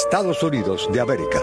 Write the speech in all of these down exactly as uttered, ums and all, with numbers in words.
Estados Unidos de América.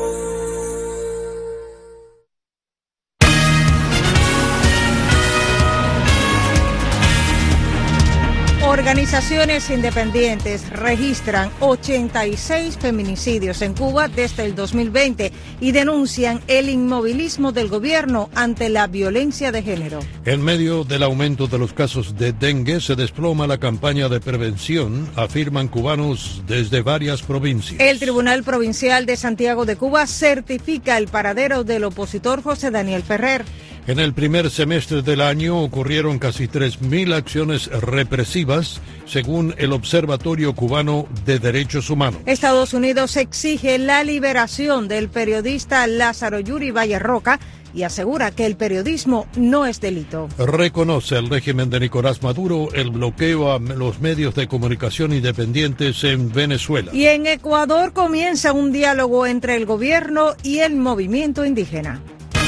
Organizaciones independientes registran ochenta y seis feminicidios en Cuba desde el dos mil veinte y denuncian el inmovilismo del gobierno ante la violencia de género. En medio del aumento de los casos de dengue, se desploma la campaña de prevención, afirman cubanos desde varias provincias. El Tribunal Provincial de Santiago de Cuba certifica el paradero del opositor José Daniel Ferrer. En el primer semestre del año ocurrieron casi tres mil acciones represivas, según el Observatorio Cubano de Derechos Humanos. Estados Unidos exige la liberación del periodista Lázaro Yuri Valle Roca y asegura que el periodismo no es delito. Reconoce el régimen de Nicolás Maduro el bloqueo a los medios de comunicación independientes en Venezuela. Y en Ecuador comienza un diálogo entre el gobierno y el movimiento indígena.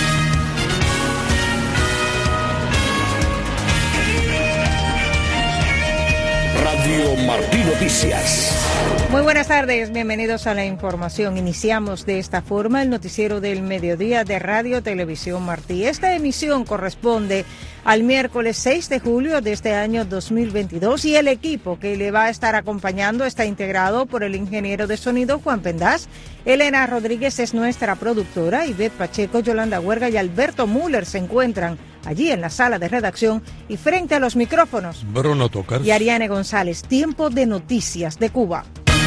Radio Martí Noticias. Muy buenas tardes, bienvenidos a la información. Iniciamos de esta forma el noticiero del mediodía de Radio Televisión Martí. Esta emisión corresponde al miércoles seis de julio de este año dos mil veintidós y el equipo que le va a estar acompañando está integrado por el ingeniero de sonido Juan Pendaz, Elena Rodríguez es nuestra productora, Ivette Pacheco, Yolanda Huerga y Alberto Müller se encuentran allí en la sala de redacción y frente a los micrófonos Bruno Tocars y Ariane González. Tiempo de noticias de Cuba.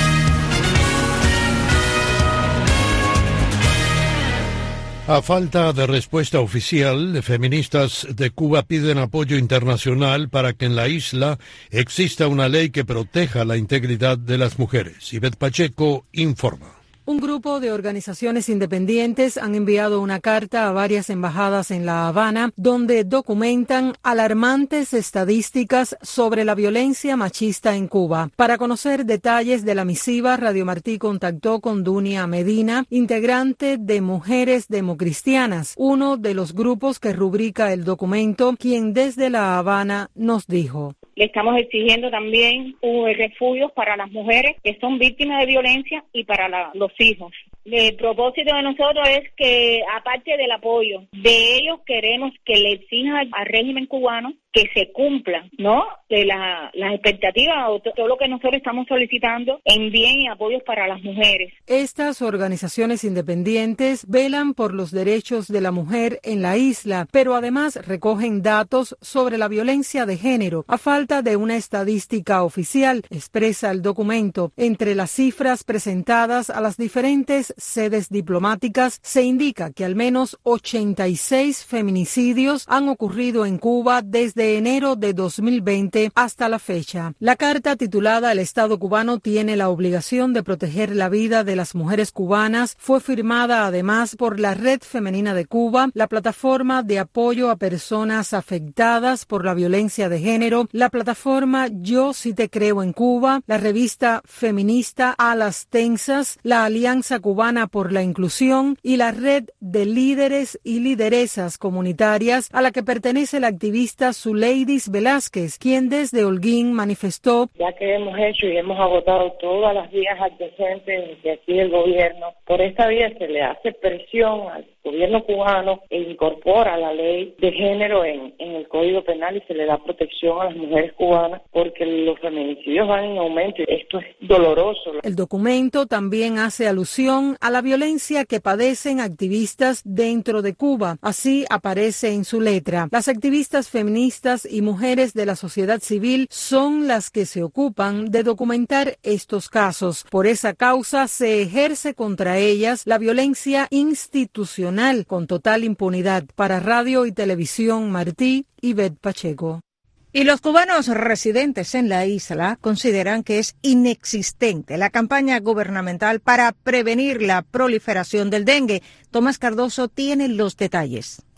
A falta de respuesta oficial, feministas de Cuba piden apoyo internacional para que en la isla exista una ley que proteja la integridad de las mujeres. Ivette Pacheco informa. Un grupo de organizaciones independientes han enviado una carta a varias embajadas en La Habana donde documentan alarmantes estadísticas sobre la violencia machista en Cuba. Para conocer detalles de la misiva, Radio Martí contactó con Dunia Medina, integrante de Mujeres Democristianas, uno de los grupos que rubrica el documento, quien desde La Habana nos dijo: Le estamos exigiendo también uh, refugios para las mujeres que son víctimas de violencia y para la, los hijos. El propósito de nosotros es que, aparte del apoyo de ellos, queremos que le exijan al régimen cubano que se cumpla, ¿no?, de la, las expectativas o todo lo que nosotros estamos solicitando en bien y apoyos para las mujeres. Estas organizaciones independientes velan por los derechos de la mujer en la isla, pero además recogen datos sobre la violencia de género. A falta de una estadística oficial, expresa el documento, entre las cifras presentadas a las diferentes sedes diplomáticas se indica que al menos ochenta y seis feminicidios han ocurrido en Cuba desde enero de dos mil veinte hasta la fecha. La carta titulada El Estado cubano tiene la obligación de proteger la vida de las mujeres cubanas fue firmada además por la Red Femenina de Cuba, la Plataforma de Apoyo a Personas Afectadas por la Violencia de Género, la plataforma Yo Sí Te Creo en Cuba, la revista feminista Alas Tensas, la Alianza Cubana por la Inclusión y la Red de Líderes y Lideresas Comunitarias, a la que pertenece la activista Zuleidis Velázquez, quien desde Holguín manifestó: ya que hemos hecho y hemos agotado todas las vías adyacentes de aquí del gobierno, por esta vía se le hace presión al gobierno cubano e incorpora la ley de género en, en el Código Penal y se le da protección a las mujeres cubanas porque los feminicidios van en aumento. Esto es doloroso. El documento también hace alusión a la violencia que padecen activistas dentro de Cuba. Así aparece en su letra. Las activistas feministas y mujeres de la sociedad civil son las que se ocupan de documentar estos casos. Por esa causa se ejerce contra ellas la violencia institucional con total impunidad. Para Radio y Televisión Martí, Ivette Pacheco. Y los cubanos residentes en la isla consideran que es inexistente la campaña gubernamental para prevenir la proliferación del dengue. Tomás Cardoso tiene los detalles.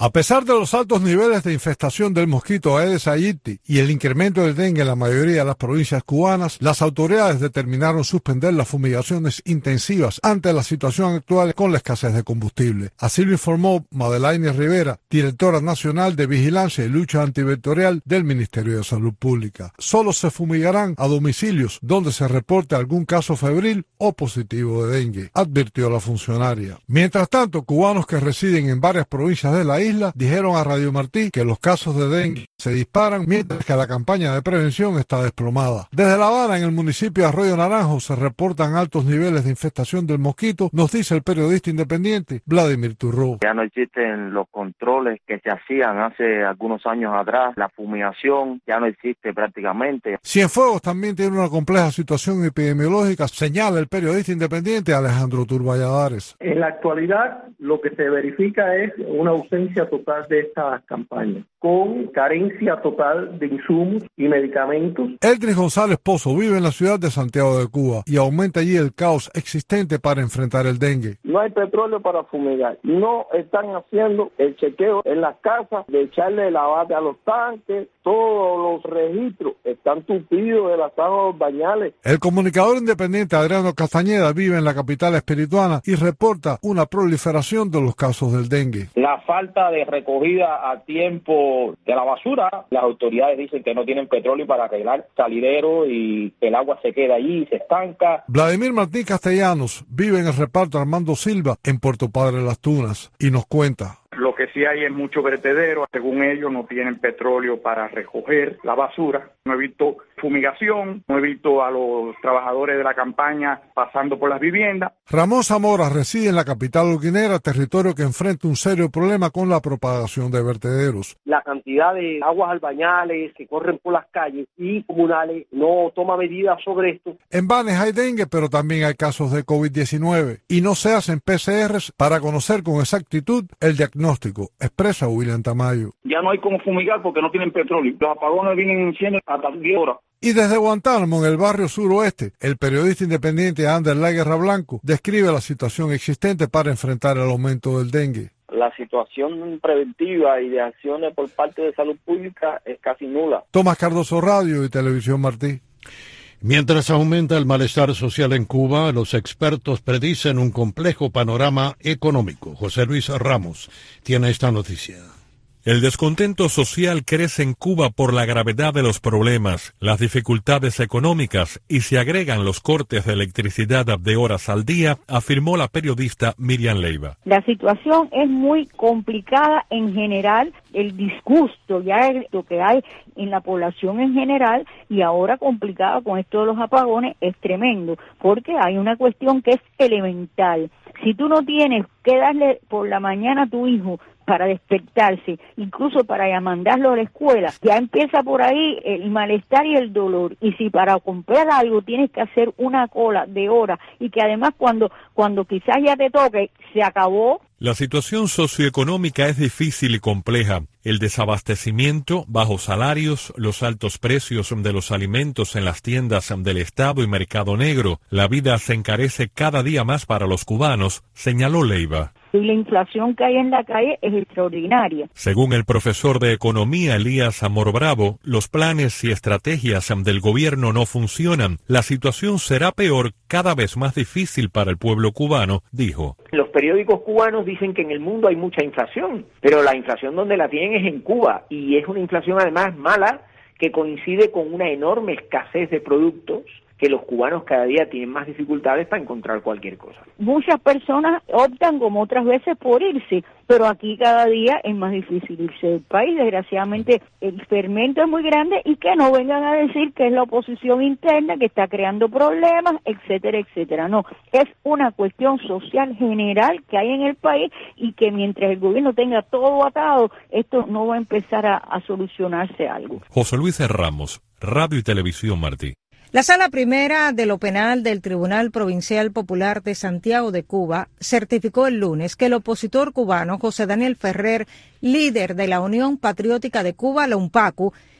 A pesar de los altos niveles de infestación del mosquito Aedes aegypti y el incremento del dengue en la mayoría de las provincias cubanas, las autoridades determinaron suspender las fumigaciones intensivas ante la situación actual con la escasez de combustible. Así lo informó Madelaine Rivera, directora nacional de Vigilancia y Lucha Antivectorial del Ministerio de Salud Pública. Solo se fumigarán a domicilios donde se reporte algún caso febril o positivo de dengue, advirtió la funcionaria. Mientras tanto, cubanos que residen en varias provincias de la isla dijeron a Radio Martí que los casos de dengue se disparan mientras que la campaña de prevención está desplomada. Desde La Habana, en el municipio de Arroyo Naranjo, se reportan altos niveles de infestación del mosquito, nos dice el periodista independiente Vladimir Turró. Ya no existen los controles que se hacían hace algunos años atrás, la fumigación ya no existe prácticamente. Cienfuegos también tiene una compleja situación epidemiológica, señala el periodista independiente Alejandro Turballadares. En la actualidad, lo que se verifica es una ausencia total de estas campañas, con carencia total de insumos y medicamentos. Eldris González Pozo vive en la ciudad de Santiago de Cuba y aumenta allí el caos existente para enfrentar el dengue. No hay petróleo para fumigar, no están haciendo el chequeo en las casas de echarle el abate a los tanques, todos los registros están tupidos de las aguas bañales. El comunicador independiente Adriano Castañeda vive en la capital espirituana y reporta una proliferación de los casos del dengue. La falta de recogida a tiempo de la basura, las autoridades dicen que no tienen petróleo para arreglar salideros y el agua se queda allí, se estanca. Vladimir Martín Castellanos vive en el reparto Armando Silva en Puerto Padre Las Tunas y nos cuenta. Lo que sí hay es mucho vertedero. Según ellos, no tienen petróleo para recoger la basura. No he visto fumigación, no he visto a los trabajadores de la campaña pasando por las viviendas. Ramón Zamora reside en la capital holguinera, territorio que enfrenta un serio problema con la propagación de vertederos. La cantidad de aguas albañales que corren por las calles y comunales no toma medidas sobre esto. En Banes hay dengue, pero también hay casos de COVID diecinueve y no se hacen P C Rs para conocer con exactitud el diagnóstico, expresa William Tamayo. Ya no hay cómo fumigar porque no tienen petróleo. Los apagones vienen siendo hasta diez horas. Y desde Guantánamo, en el barrio suroeste, el periodista independiente Ander La Guerra Blanco describe la situación existente para enfrentar el aumento del dengue. La situación preventiva y de acciones por parte de salud pública es casi nula. Tomás Cardoso, Radio y Televisión Martí. Mientras aumenta el malestar social en Cuba, los expertos predicen un complejo panorama económico. José Luis Ramos tiene esta noticia. El descontento social crece en Cuba por la gravedad de los problemas, las dificultades económicas y se agregan los cortes de electricidad de horas al día, afirmó la periodista Miriam Leiva. La situación es muy complicada en general, el disgusto ya es lo que hay en la población en general y ahora complicada con esto de los apagones es tremendo, porque hay una cuestión que es elemental. Si tú no tienes que darle por la mañana a tu hijo para despertarse, incluso para ya mandarlo a la escuela, ya empieza por ahí el malestar y el dolor. Y si para comprar algo tienes que hacer una cola de horas y que además cuando, cuando quizás ya te toque, se acabó. La situación socioeconómica es difícil y compleja. El desabastecimiento, bajos salarios, los altos precios de los alimentos en las tiendas del Estado y mercado negro. La vida se encarece cada día más para los cubanos, señaló Leiva. Y la inflación que hay en la calle es extraordinaria. Según el profesor de Economía Elías Amor Bravo, los planes y estrategias del gobierno no funcionan. La situación será peor, cada vez más difícil para el pueblo cubano, dijo. Los periódicos cubanos dicen que en el mundo hay mucha inflación, pero la inflación donde la tienen es en Cuba, y es una inflación además mala que coincide con una enorme escasez de productos que los cubanos cada día tienen más dificultades para encontrar cualquier cosa. Muchas personas optan como otras veces por irse, pero aquí cada día es más difícil irse del país. Desgraciadamente el fermento es muy grande y que no vengan a decir que es la oposición interna que está creando problemas, etcétera, etcétera. No, es una cuestión social general que hay en el país y que mientras el gobierno tenga todo atado, esto no va a empezar a, a solucionarse algo. José Luis Ramos, Radio y Televisión Martí. La Sala Primera de lo Penal del Tribunal Provincial Popular de Santiago de Cuba certificó el lunes que el opositor cubano José Daniel Ferrer, líder de la Unión Patriótica de Cuba, la UNPACU,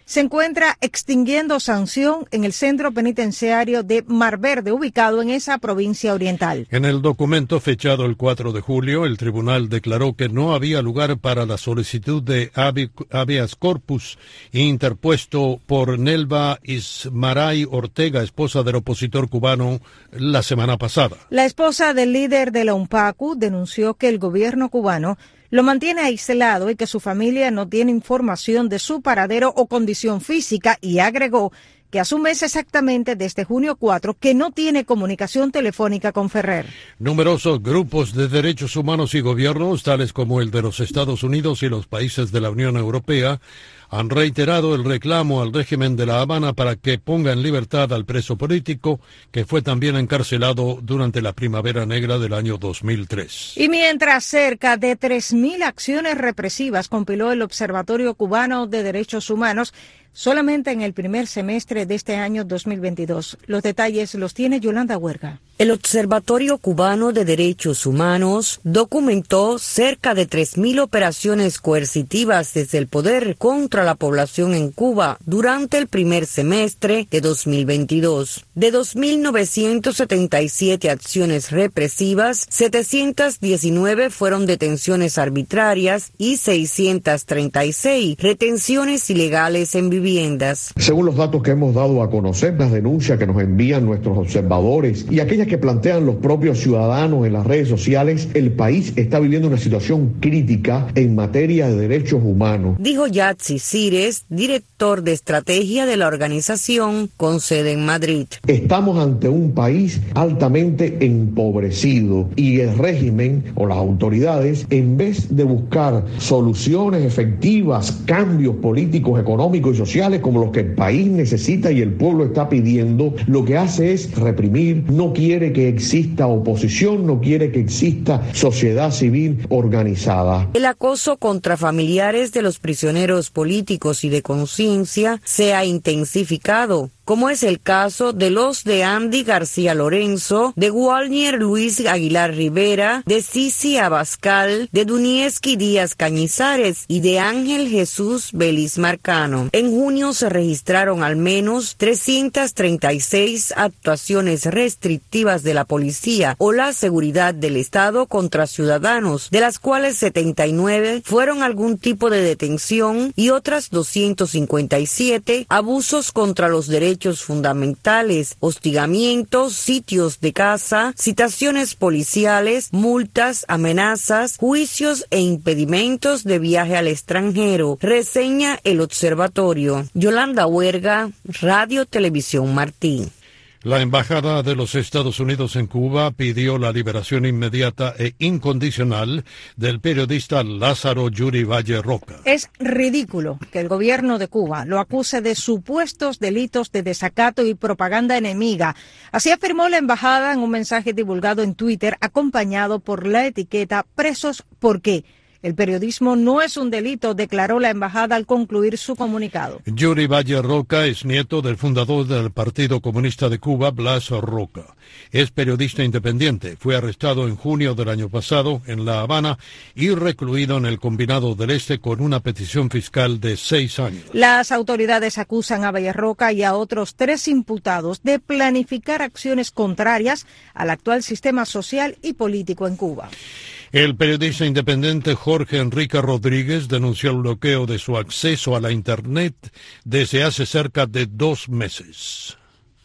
se encuentra extinguiendo sanción en el centro penitenciario de Mar Verde, ubicado en esa provincia oriental. En el documento fechado el cuatro de julio, el tribunal declaró que no había lugar para la solicitud de habeas corpus interpuesto por Nelva Ismaray Ortega, esposa del opositor cubano, la semana pasada. La esposa del líder de la UNPACU denunció que el gobierno cubano lo mantiene aislado y que su familia no tiene información de su paradero o condición física, y agregó que asume exactamente desde junio cuatro que no tiene comunicación telefónica con Ferrer. Numerosos grupos de derechos humanos y gobiernos, tales como el de los Estados Unidos y los países de la Unión Europea, han reiterado el reclamo al régimen de La Habana para que ponga en libertad al preso político, que fue también encarcelado durante la Primavera Negra del año dos mil tres. Y mientras cerca de tres mil acciones represivas compiló el Observatorio Cubano de Derechos Humanos, solamente en el primer semestre de este año dos mil veintidós. Los detalles los tiene Yolanda Huerga. El Observatorio Cubano de Derechos Humanos documentó cerca de tres mil operaciones coercitivas desde el poder contra la población en Cuba durante el primer semestre de dos mil veintidós. De dos mil novecientas setenta y siete acciones represivas, setecientas diecinueve fueron detenciones arbitrarias y seiscientas treinta y seis retenciones ilegales en viviendas. Según los datos que hemos dado a conocer, las denuncias que nos envían nuestros observadores y aquellas que plantean los propios ciudadanos en las redes sociales, el país está viviendo una situación crítica en materia de derechos humanos. Dijo Yatsi Cires, director de estrategia de la organización con sede en Madrid. Estamos ante un país altamente empobrecido y el régimen o las autoridades, en vez de buscar soluciones efectivas, cambios políticos, económicos y sociales como los que el país necesita y el pueblo está pidiendo, lo que hace es reprimir, no quiere que exista oposición, no quiere que exista sociedad civil organizada. El acoso contra familiares de los prisioneros políticos y de conciencia se ha intensificado, como es el caso de los de Andy García Lorenzo, de Walnier Luis Aguilar Rivera, de Cici Abascal, de Dunieski Díaz Cañizares y de Ángel Jesús Belis Marcano. En junio se registraron al menos trescientas treinta y seis actuaciones restrictivas de la policía o la seguridad del Estado contra ciudadanos, de las cuales setenta y nueve fueron algún tipo de detención y otras doscientas cincuenta y siete abusos contra los derechos fundamentales, hostigamientos, sitios de caza, citaciones policiales, multas, amenazas, juicios e impedimentos de viaje al extranjero, reseña el observatorio. Yolanda Huerga, Radio Televisión Martí. La Embajada de los Estados Unidos en Cuba pidió la liberación inmediata e incondicional del periodista Lázaro Yuri Valle Roca. Es ridículo que el gobierno de Cuba lo acuse de supuestos delitos de desacato y propaganda enemiga. Así afirmó la embajada en un mensaje divulgado en Twitter, acompañado por la etiqueta «Presos, ¿por qué?». El periodismo no es un delito, declaró la embajada al concluir su comunicado. Yuri Valle Roca es nieto del fundador del Partido Comunista de Cuba, Blas Roca. Es periodista independiente. Fue arrestado en junio del año pasado en La Habana y recluido en el Combinado del Este con una petición fiscal de seis años. Las autoridades acusan a Valle Roca y a otros tres imputados de planificar acciones contrarias al actual sistema social y político en Cuba. El periodista independiente Jorge Enrique Rodríguez denunció el bloqueo de su acceso a la Internet desde hace cerca de dos meses.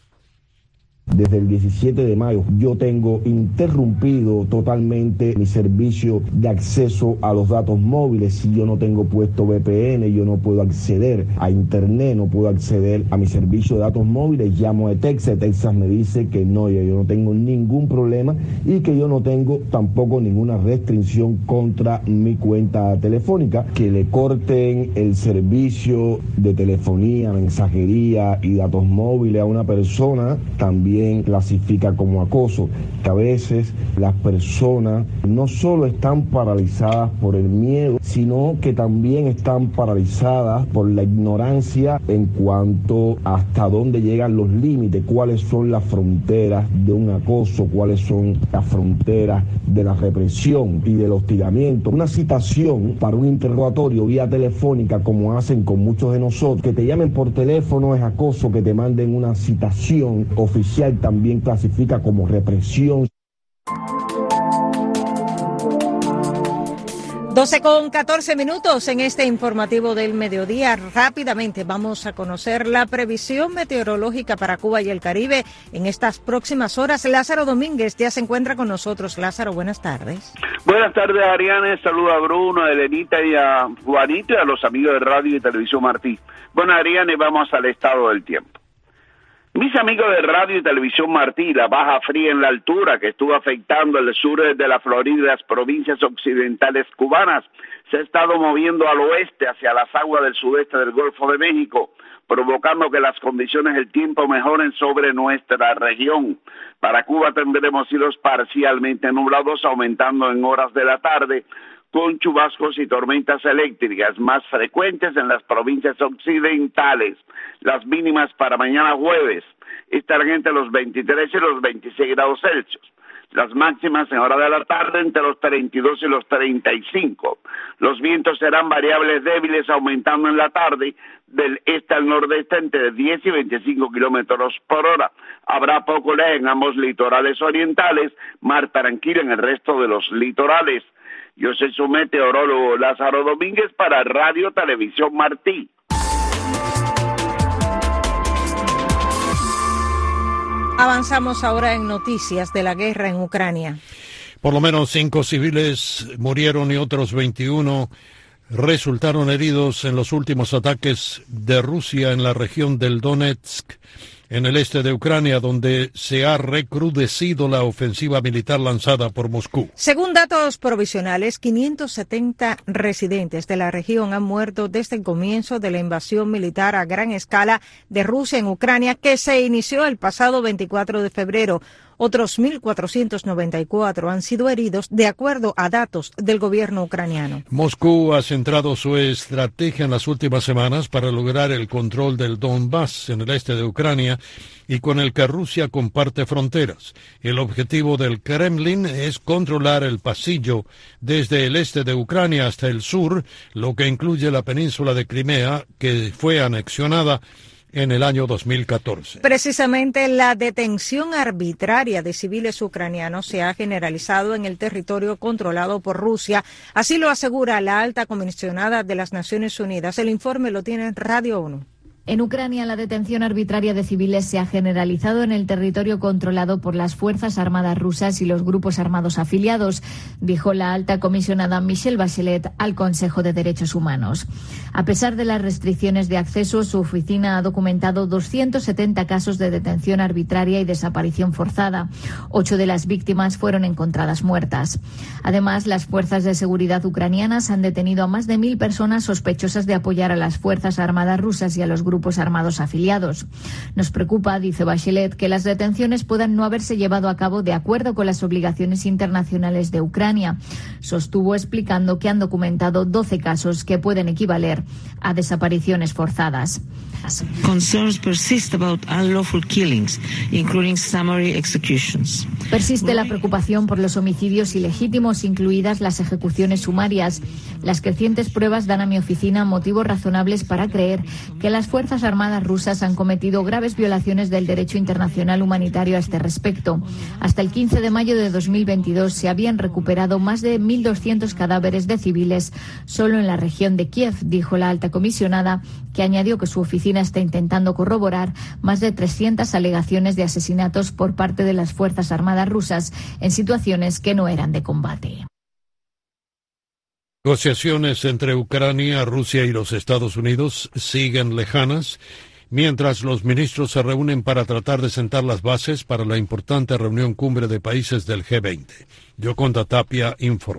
Desde el diecisiete de mayo yo tengo interrumpido totalmente mi servicio de acceso a los datos móviles. Si yo no tengo puesto V P N, yo no puedo acceder a internet, no puedo acceder a mi servicio de datos móviles. Llamo a Texas, Texas me dice que no, yo, yo no tengo ningún problema y que yo no tengo tampoco ninguna restricción contra mi cuenta telefónica. Que le corten el servicio de telefonía, mensajería y datos móviles a una persona también también clasifica como acoso, que a veces las personas no solo están paralizadas por el miedo, sino que también están paralizadas por la ignorancia en cuanto hasta dónde llegan los límites, cuáles son las fronteras de un acoso, cuáles son las fronteras de la represión y del hostigamiento. Una citación para un interrogatorio vía telefónica, como hacen con muchos de nosotros, que te llamen por teléfono es acoso, que te manden una citación oficial también clasifica como represión. doce con catorce minutos en este informativo del mediodía. Rápidamente vamos a conocer la previsión meteorológica para Cuba y el Caribe en estas próximas horas. Lázaro Domínguez ya se encuentra con nosotros. Lázaro, buenas tardes. Buenas tardes, Ariane. Saluda a Bruno, a Elenita y a Juanito y a los amigos de Radio y Televisión Martí. Bueno, Ariane, vamos al estado del tiempo. Mis amigos de Radio y Televisión Martí, la baja fría en la altura que estuvo afectando el sur de la Florida y las provincias occidentales cubanas se ha estado moviendo al oeste hacia las aguas del sudeste del Golfo de México, provocando que las condiciones del tiempo mejoren sobre nuestra región. Para Cuba tendremos cielos parcialmente nublados, aumentando en horas de la tarde, con chubascos y tormentas eléctricas más frecuentes en las provincias occidentales. Las mínimas para mañana jueves estarán entre los veintitrés y los veintiséis grados Celsius. Las máximas en hora de la tarde entre los treinta y dos y los treinta y cinco. Los vientos serán variables débiles, aumentando en la tarde del este al nordeste entre diez y veinticinco kilómetros por hora. Habrá poco oleaje en ambos litorales orientales, mar tranquilo en el resto de los litorales. Yo soy su meteorólogo Lázaro Domínguez para Radio Televisión Martí. Avanzamos ahora en noticias de la guerra en Ucrania. Por lo menos cinco civiles murieron y otros veintiuno resultaron heridos en los últimos ataques de Rusia en la región del Donetsk, en el este de Ucrania, donde se ha recrudecido la ofensiva militar lanzada por Moscú. Según datos provisionales, quinientos setenta residentes de la región han muerto desde el comienzo de la invasión militar a gran escala de Rusia en Ucrania, que se inició el pasado veinticuatro de febrero. Otros mil cuatrocientos noventa y cuatro han sido heridos, de acuerdo a datos del gobierno ucraniano. Moscú ha centrado su estrategia en las últimas semanas para lograr el control del Donbass en el este de Ucrania y con el que Rusia comparte fronteras. El objetivo del Kremlin es controlar el pasillo desde el este de Ucrania hasta el sur, lo que incluye la península de Crimea, que fue anexionada en el año dos mil catorce. Precisamente la detención arbitraria de civiles ucranianos se ha generalizado en el territorio controlado por Rusia. Así lo asegura la alta comisionada de las Naciones Unidas. El informe lo tiene en Radio ONU. En Ucrania, la detención arbitraria de civiles se ha generalizado en el territorio controlado por las Fuerzas Armadas rusas y los grupos armados afiliados, dijo la alta comisionada Michelle Bachelet al Consejo de Derechos Humanos. A pesar de las restricciones de acceso, su oficina ha documentado doscientos setenta casos de detención arbitraria y desaparición forzada. Ocho de las víctimas fueron encontradas muertas. Además, las fuerzas de seguridad ucranianas han detenido a más de mil personas sospechosas de apoyar a las Fuerzas Armadas rusas y a los grupos armados afiliados. Nos preocupa, dice Bachelet, que las detenciones puedan no haberse llevado a cabo de acuerdo con las obligaciones internacionales de Ucrania. Sostuvo explicando que han documentado doce casos que pueden equivaler a desapariciones forzadas. Concerns persist about unlawful killings, including summary executions. Persiste la preocupación por los homicidios ilegítimos, incluidas las ejecuciones sumarias. Las crecientes pruebas dan a mi oficina motivos razonables para creer que las Fuerzas Armadas rusas han cometido graves violaciones del derecho internacional humanitario a este respecto. Hasta el quince de mayo de dos mil veintidós se habían recuperado más de mil doscientos cadáveres de civiles solo en la región de Kiev, dijo la alta comisionada, que añadió que su oficina está intentando corroborar más de trescientas alegaciones de asesinatos por parte de las Fuerzas Armadas rusas en situaciones que no eran de combate. Negociaciones entre Ucrania, Rusia y los Estados Unidos siguen lejanas, mientras los ministros se reúnen para tratar de sentar las bases para la importante reunión cumbre de países del G veinte. Yoconda Tapia informa.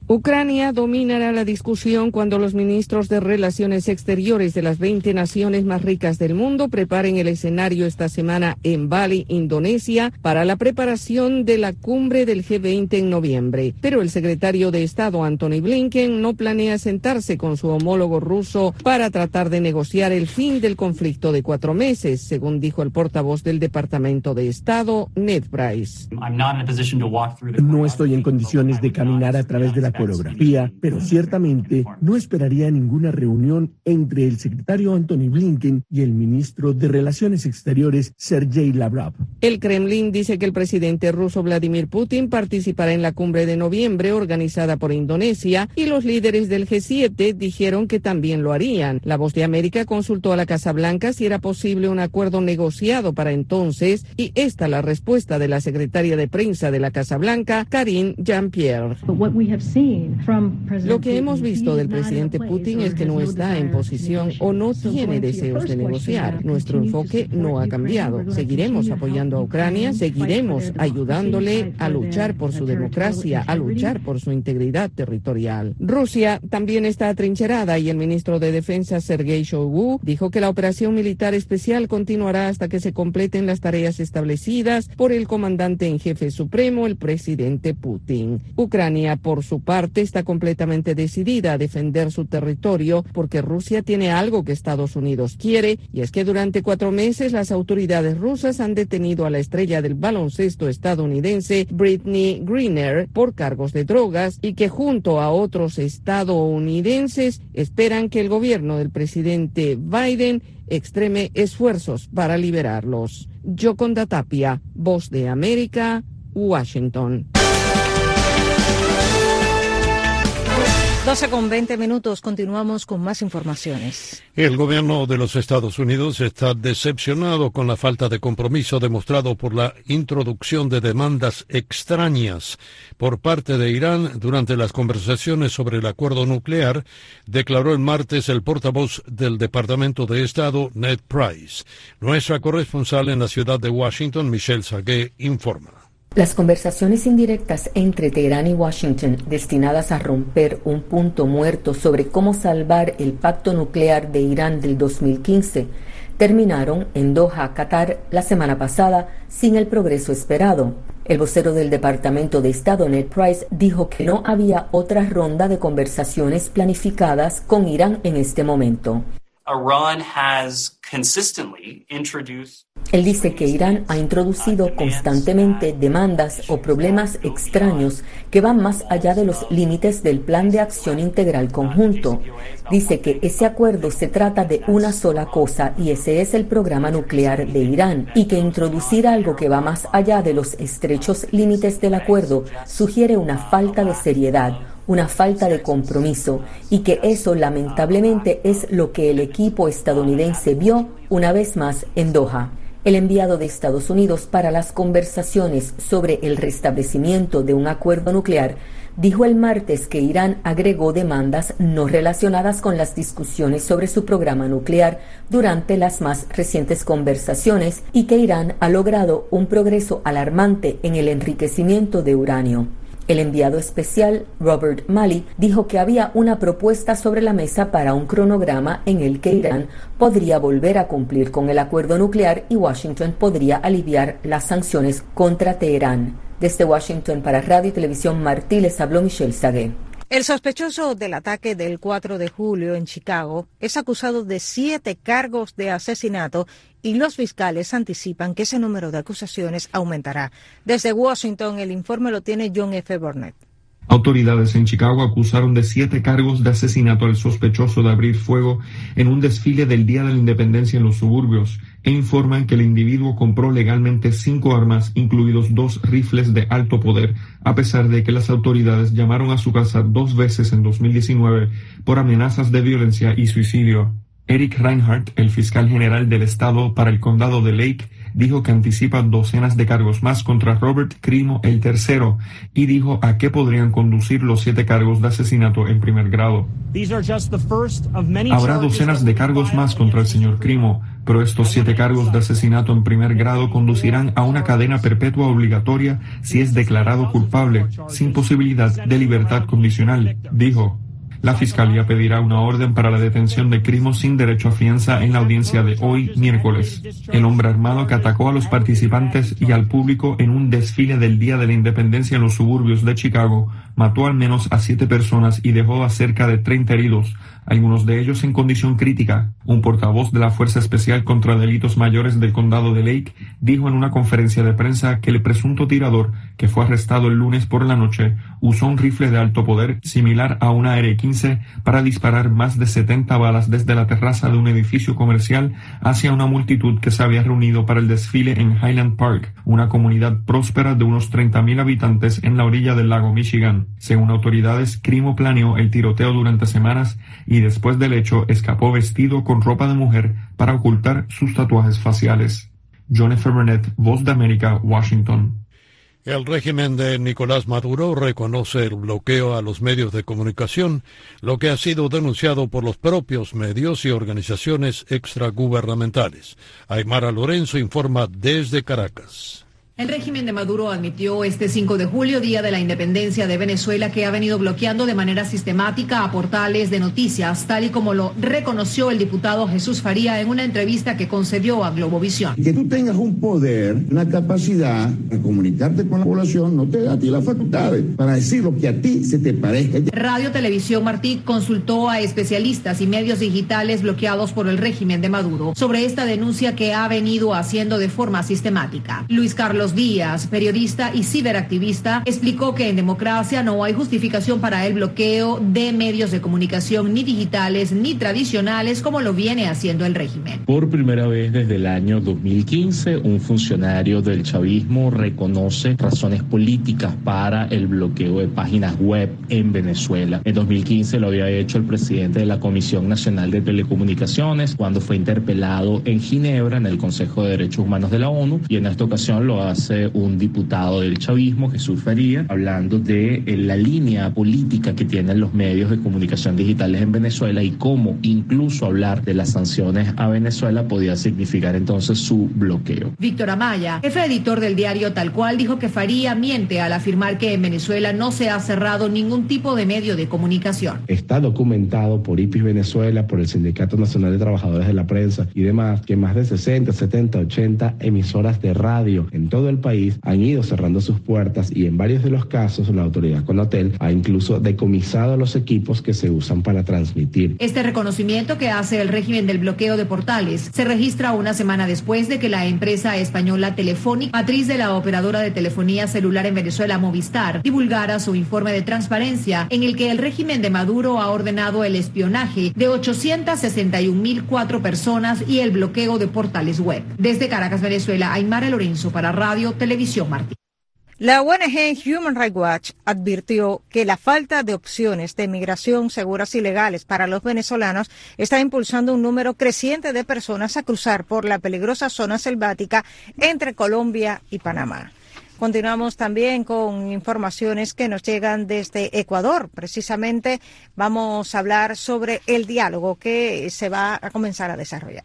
Ucrania dominará la discusión cuando los ministros de Relaciones Exteriores de las veinte naciones más ricas del mundo preparen el escenario esta semana en Bali, Indonesia, para la preparación de la cumbre del G veinte en noviembre. Pero el secretario de Estado, Antony Blinken, no planea sentarse con su homólogo ruso para tratar de negociar el fin del conflicto de cuatro meses, según dijo el portavoz del Departamento de Estado, Ned Price. No estoy en condiciones de caminar a través de la coreografía, pero ciertamente no esperaría ninguna reunión entre el secretario Antony Blinken y el ministro de Relaciones Exteriores, Sergei Lavrov. El Kremlin dice que el presidente ruso Vladimir Putin participará en la cumbre de noviembre organizada por Indonesia y los líderes del G siete dijeron que también lo harían. La Voz de América consultó a la Casa Blanca si era posible un acuerdo negociado para entonces y esta la respuesta de la secretaria de prensa de la Casa Blanca, Karine Jean-Pierre. Lo que hemos visto del presidente Putin es que no está en posición o no tiene deseos de negociar. Nuestro enfoque no ha cambiado. Seguiremos apoyando a Ucrania, seguiremos ayudándole a luchar por su democracia, a luchar por su integridad territorial. Rusia también está atrincherada y el ministro de Defensa, Sergei Shoigu, dijo que la operación militar especial continuará hasta que se completen las tareas establecidas por el comandante en jefe supremo, el presidente Putin. Ucrania, por su parte, está completamente decidida a defender su territorio porque Rusia tiene algo que Estados Unidos quiere, y es que durante cuatro meses las autoridades rusas han detenido a la estrella del baloncesto estadounidense Brittney Griner por cargos de drogas y que junto a otros estadounidenses esperan que el gobierno del presidente Biden extreme esfuerzos para liberarlos. Yoconda Tapia, Voz de América, Washington. doce con veinte minutos, continuamos con más informaciones. El gobierno de los Estados Unidos está decepcionado con la falta de compromiso demostrado por la introducción de demandas extrañas por parte de Irán durante las conversaciones sobre el acuerdo nuclear, declaró el martes el portavoz del Departamento de Estado, Ned Price. Nuestra corresponsal en la ciudad de Washington, Michelle Sagué, informa. Las conversaciones indirectas entre Teherán y Washington, destinadas a romper un punto muerto sobre cómo salvar el pacto nuclear de Irán del dos mil quince, terminaron en Doha, Qatar, la semana pasada, sin el progreso esperado. El vocero del Departamento de Estado, Ned Price, dijo que no había otra ronda de conversaciones planificadas con Irán en este momento. Iran has consistently introduced Él dice que Irán ha introducido constantemente demandas o problemas extraños que van más allá de los límites del Plan de Acción Integral Conjunto. Dice que ese acuerdo se trata de una sola cosa y ese es el programa nuclear de Irán, y que introducir algo que va más allá de los estrechos límites del acuerdo sugiere una falta de seriedad, una falta de compromiso, y que eso lamentablemente es lo que el equipo estadounidense vio una vez más en Doha. El enviado de Estados Unidos para las conversaciones sobre el restablecimiento de un acuerdo nuclear dijo el martes que Irán agregó demandas no relacionadas con las discusiones sobre su programa nuclear durante las más recientes conversaciones y que Irán ha logrado un progreso alarmante en el enriquecimiento de uranio. El enviado especial, Robert Malley, dijo que había una propuesta sobre la mesa para un cronograma en el que Irán podría volver a cumplir con el acuerdo nuclear y Washington podría aliviar las sanciones contra Teherán. Desde Washington para Radio y Televisión Martí les habló Michelle Sagué. El sospechoso del ataque del cuatro de julio en Chicago es acusado de siete cargos de asesinato y los fiscales anticipan que ese número de acusaciones aumentará. Desde Washington, el informe lo tiene John F. Burnett. Autoridades en Chicago acusaron de siete cargos de asesinato al sospechoso de abrir fuego en un desfile del Día de la Independencia en los suburbios e informan que el individuo compró legalmente cinco armas, incluidos dos rifles de alto poder, a pesar de que las autoridades llamaron a su casa dos veces en dos mil diecinueve por amenazas de violencia y suicidio. Eric Reinhardt, el fiscal general del estado para el condado de Lake, dijo que anticipa docenas de cargos más contra Robert Crimo el tercero y dijo a qué podrían conducir los siete cargos de asesinato en primer grado. Habrá docenas de cargos más contra el señor Crimo, pero estos siete cargos de asesinato en primer grado conducirán a una cadena perpetua obligatoria si es declarado culpable, sin posibilidad de libertad condicional, dijo. La Fiscalía pedirá una orden para la detención de Crimo sin derecho a fianza en la audiencia de hoy, miércoles. El hombre armado que atacó a los participantes y al público en un desfile del Día de la Independencia en los suburbios de Chicago mató al menos a siete personas y dejó a cerca de treinta heridos, algunos de ellos en condición crítica. Un portavoz de la Fuerza Especial contra Delitos Mayores del Condado de Lake dijo en una conferencia de prensa que el presunto tirador, que fue arrestado el lunes por la noche, usó un rifle de alto poder similar a una R quince para disparar más de setenta balas desde la terraza de un edificio comercial hacia una multitud que se había reunido para el desfile en Highland Park, una comunidad próspera de unos treinta mil habitantes en la orilla del lago Michigan. Según autoridades, Crimo planeó el tiroteo durante semanas y después del hecho escapó vestido con ropa de mujer para ocultar sus tatuajes faciales. John F. Burnett, Voz de América, Washington. El régimen de Nicolás Maduro reconoce el bloqueo a los medios de comunicación, lo que ha sido denunciado por los propios medios y organizaciones extragubernamentales. Aymara Lorenzo informa desde Caracas. El régimen de Maduro admitió este cinco de julio, Día de la Independencia de Venezuela, que ha venido bloqueando de manera sistemática a portales de noticias, tal y como lo reconoció el diputado Jesús Faría en una entrevista que concedió a Globovisión. Que tú tengas un poder, una capacidad de comunicarte con la población, no te da a ti las facultades para decir lo que a ti se te parezca. Radio Televisión Martí consultó a especialistas y medios digitales bloqueados por el régimen de Maduro sobre esta denuncia que ha venido haciendo de forma sistemática. Luis Carlos Díaz, periodista y ciberactivista, explicó que en democracia no hay justificación para el bloqueo de medios de comunicación ni digitales ni tradicionales como lo viene haciendo el régimen. Por primera vez desde el año dos mil quince, un funcionario del chavismo reconoce razones políticas para el bloqueo de páginas web en Venezuela. En dos mil quince lo había hecho el presidente de la Comisión Nacional de Telecomunicaciones cuando fue interpelado en Ginebra en el Consejo de Derechos Humanos de la ONU, y en esta ocasión lo hace un diputado del chavismo, Jesús Faría, hablando de eh, la línea política que tienen los medios de comunicación digitales en Venezuela y cómo incluso hablar de las sanciones a Venezuela podía significar entonces su bloqueo. Víctor Amaya, jefe editor del diario Tal Cual, dijo que Faría miente al afirmar que en Venezuela no se ha cerrado ningún tipo de medio de comunicación. Está documentado por I P I S Venezuela, por el Sindicato Nacional de Trabajadores de la Prensa y demás, que más de sesenta, setenta, ochenta emisoras de radio en todo el país han ido cerrando sus puertas, y en varios de los casos la autoridad Conatel ha incluso decomisado los equipos que se usan para transmitir. Este reconocimiento que hace el régimen del bloqueo de portales se registra una semana después de que la empresa española Telefónica, matriz de la operadora de telefonía celular en Venezuela Movistar, divulgara su informe de transparencia en el que el régimen de Maduro ha ordenado el espionaje de ochocientas sesenta y un mil cuatro personas y el bloqueo de portales web. Desde Caracas, Venezuela, Aymara Lorenzo para Radio Televisión Martí. La O N G Human Rights Watch advirtió que la falta de opciones de migración seguras y legales para los venezolanos está impulsando un número creciente de personas a cruzar por la peligrosa zona selvática entre Colombia y Panamá. Continuamos también con informaciones que nos llegan desde Ecuador. Precisamente vamos a hablar sobre el diálogo que se va a comenzar a desarrollar.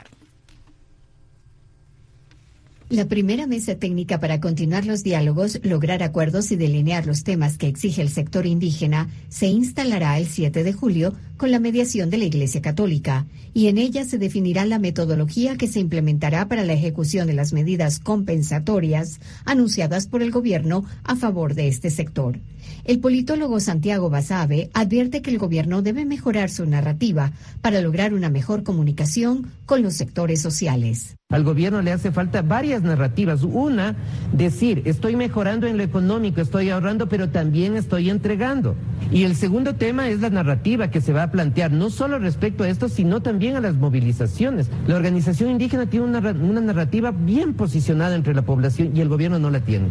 La primera mesa técnica para continuar los diálogos, lograr acuerdos y delinear los temas que exige el sector indígena se instalará el siete de julio con la mediación de la Iglesia Católica, y en ella se definirá la metodología que se implementará para la ejecución de las medidas compensatorias anunciadas por el gobierno a favor de este sector. El politólogo Santiago Basabe advierte que el gobierno debe mejorar su narrativa para lograr una mejor comunicación con los sectores sociales. Al gobierno le hace falta varias narrativas. Una, decir, estoy mejorando en lo económico, estoy ahorrando, pero también estoy entregando. Y el segundo tema es la narrativa que se va a plantear, no solo respecto a esto, sino también a las movilizaciones. La organización indígena tiene una, una narrativa bien posicionada entre la población y el gobierno no la tiene.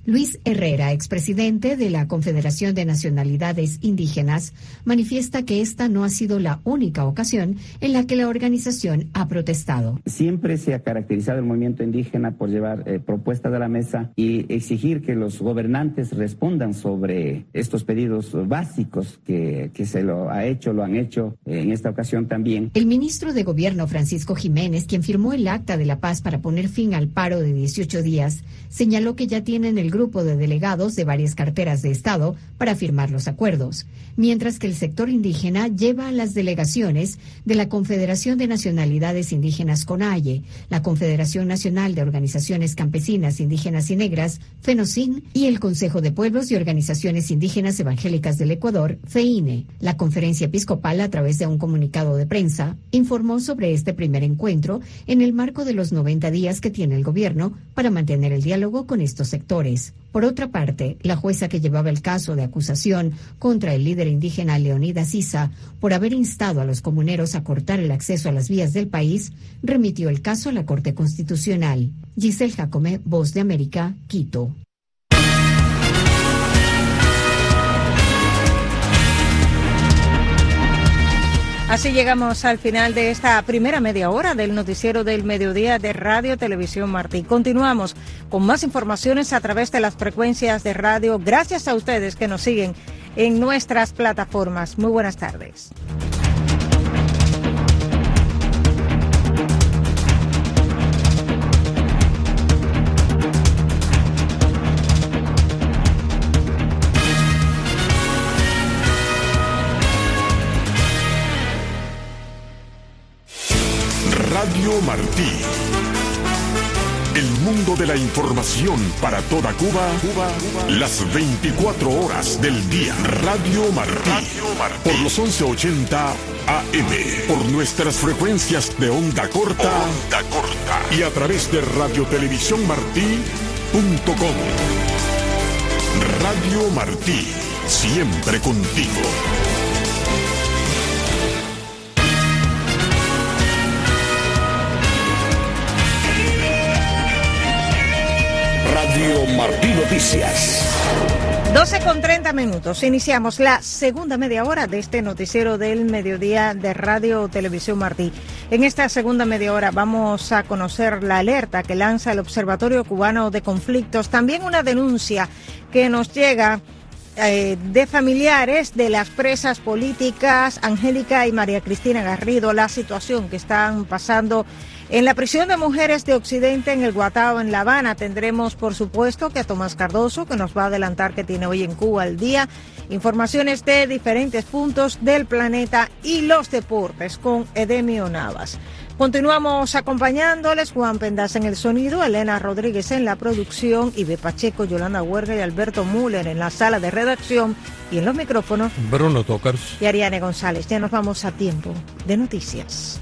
Luis Herrera, expresidente de la Confederación de Nacionalidades Indígenas, manifiesta que esta no ha sido la única ocasión en la que la organización ha protestado. Siempre se ha caracterizado el movimiento indígena por llevar eh, propuestas a la mesa y exigir que los gobernantes respondan sobre estos pedidos básicos que, que se lo ha hecho, lo han hecho eh, en esta ocasión también. El ministro de Gobierno, Francisco Jiménez, quien firmó el Acta de la Paz para poner fin al paro de dieciocho días, señaló que ya tienen el grupo de delegados de varias carteras de Estado para firmar los acuerdos, mientras que el sector indígena lleva a las delegaciones de la Confederación de Nacionalidades Indígenas CONAIE, la Confederación Nacional de Organizaciones Campesinas Indígenas y Negras, FENOCIN, y el Consejo de Pueblos y Organizaciones Indígenas Evangélicas del Ecuador, FEINE. La Conferencia Episcopal, a través de un comunicado de prensa, informó sobre este primer encuentro en el marco de los noventa días que tiene el gobierno para mantener el diálogo con estos sectores. Por otra parte, la jueza que llevaba el caso de acusación contra el líder indígena Leonidas Issa por haber instado a los comuneros a cortar el acceso a las vías del país, remitió el caso a la Corte Constitucional. Giselle Jacome, Voz de América, Quito. Así llegamos al final de esta primera media hora del noticiero del mediodía de Radio Televisión Martí. Continuamos con más informaciones a través de las frecuencias de radio. Gracias a ustedes que nos siguen en nuestras plataformas. Muy buenas tardes. Radio Martí. El mundo de la información para toda Cuba, Cuba, Cuba, las veinticuatro horas del día. Radio Martí. Radio Martí. Por los once ochenta A M. Por nuestras frecuencias de onda corta. Onda corta. Y a través de radio televisión martí punto com. Radio Martí. Siempre contigo. Radio Martí Noticias. doce con treinta minutos. Iniciamos la segunda media hora de este noticiero del mediodía de Radio Televisión Martí. En esta segunda media hora vamos a conocer la alerta que lanza el Observatorio Cubano de Conflictos. También una denuncia que nos llega eh, de familiares de las presas políticas Angélica y María Cristina Garrido, la situación que están pasando en la prisión de mujeres de Occidente, en el Guatao, en La Habana. Tendremos, por supuesto, que a Tomás Cardoso, que nos va a adelantar que tiene hoy en Cuba al día, informaciones de diferentes puntos del planeta y los deportes con Edemio Navas. Continuamos acompañándoles, Juan Pendas en el sonido, Elena Rodríguez en la producción, Ibe Pacheco, Yolanda Huerga y Alberto Müller en la sala de redacción y en los micrófonos, Bruno Tocars y Ariane González. Ya nos vamos a tiempo de noticias.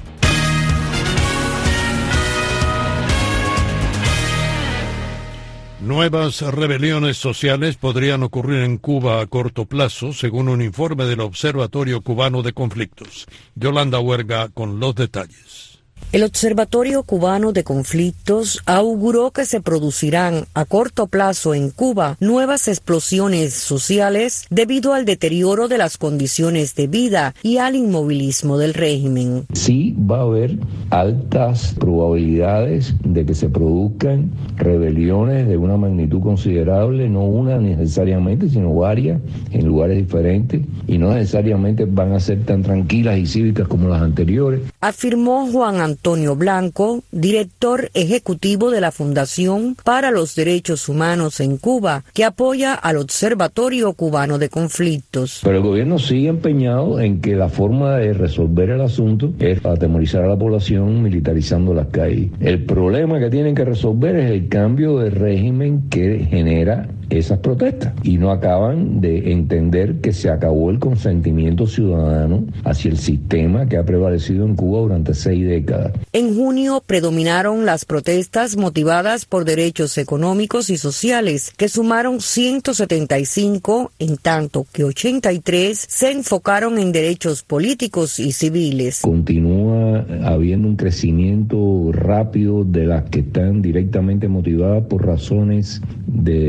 Nuevas rebeliones sociales podrían ocurrir en Cuba a corto plazo, según un informe del Observatorio Cubano de Conflictos. Yolanda Huerga con los detalles. El Observatorio Cubano de Conflictos auguró que se producirán a corto plazo en Cuba nuevas explosiones sociales debido al deterioro de las condiciones de vida y al inmovilismo del régimen. Sí va a haber altas probabilidades de que se produzcan rebeliones de una magnitud considerable, no una necesariamente, sino varias en lugares diferentes, y no necesariamente van a ser tan tranquilas y cívicas como las anteriores. Afirmó Juan Antonio Blanco, director ejecutivo de la Fundación para los Derechos Humanos en Cuba, que apoya al Observatorio Cubano de Conflictos. Pero el gobierno sigue empeñado en que la forma de resolver el asunto es atemorizar a la población militarizando las calles. El problema que tienen que resolver es el cambio de régimen que genera esas protestas, y no acaban de entender que se acabó el consentimiento ciudadano hacia el sistema que ha prevalecido en Cuba durante seis décadas. En junio predominaron las protestas motivadas por derechos económicos y sociales, que sumaron ciento setenta y cinco, en tanto que ochenta y tres se enfocaron en derechos políticos y civiles. Continúa habiendo un crecimiento rápido de las que están directamente motivadas por razones de derechos económicos